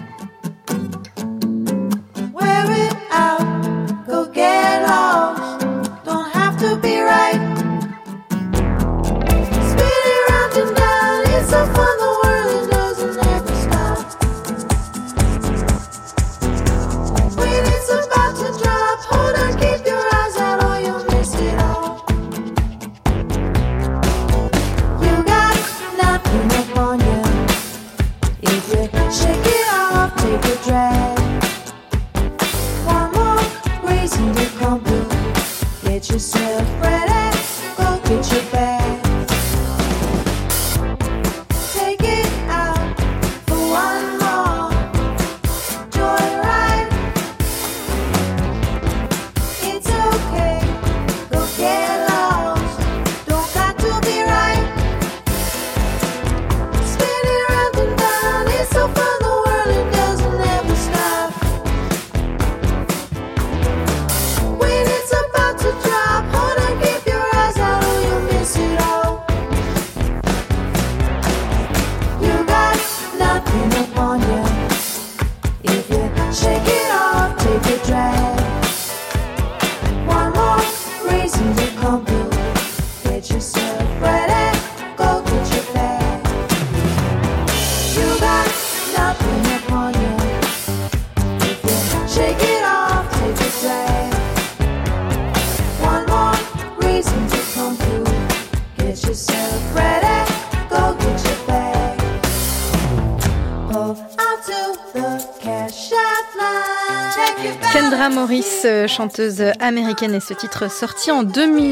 Kendra Morris, chanteuse américaine, et ce titre sorti en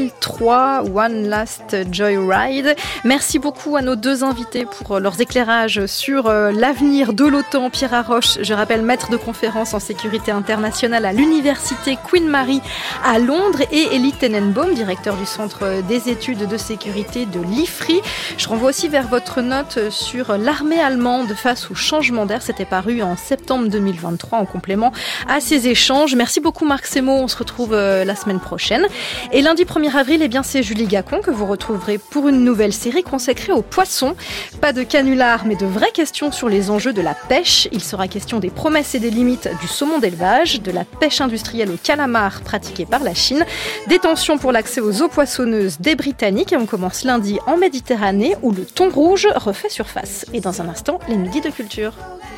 2003, One Last Joyride. Merci beaucoup à nos deux invités pour leurs éclairages sur l'avenir de l'OTAN. Pierre Haroche, je rappelle, maître de conférence en sécurité internationale à l'université Queen Mary à Londres, et Elie Tenenbaum, directeur du Centre des études de sécurité de l'IFRI. Je renvoie aussi vers votre note sur l'armée allemande face au changement d'air. C'était paru en septembre 2023 en complément à ces échanges. Merci beaucoup Marc Semo, on se retrouve la semaine prochaine. Et lundi 1er avril, c'est Julie Gacon que vous retrouverez pour une nouvelle série consacrée aux poissons. Pas de canular, mais de vraies questions sur les enjeux de la pêche. Il sera question des promesses et des limites du saumon d'élevage, de la pêche industrielle au calamar pratiquée par la Chine, des tensions pour l'accès aux eaux poissonneuses des Britanniques. Et on commence lundi en Méditerranée où le thon rouge refait surface. Et dans un instant, les midis de culture.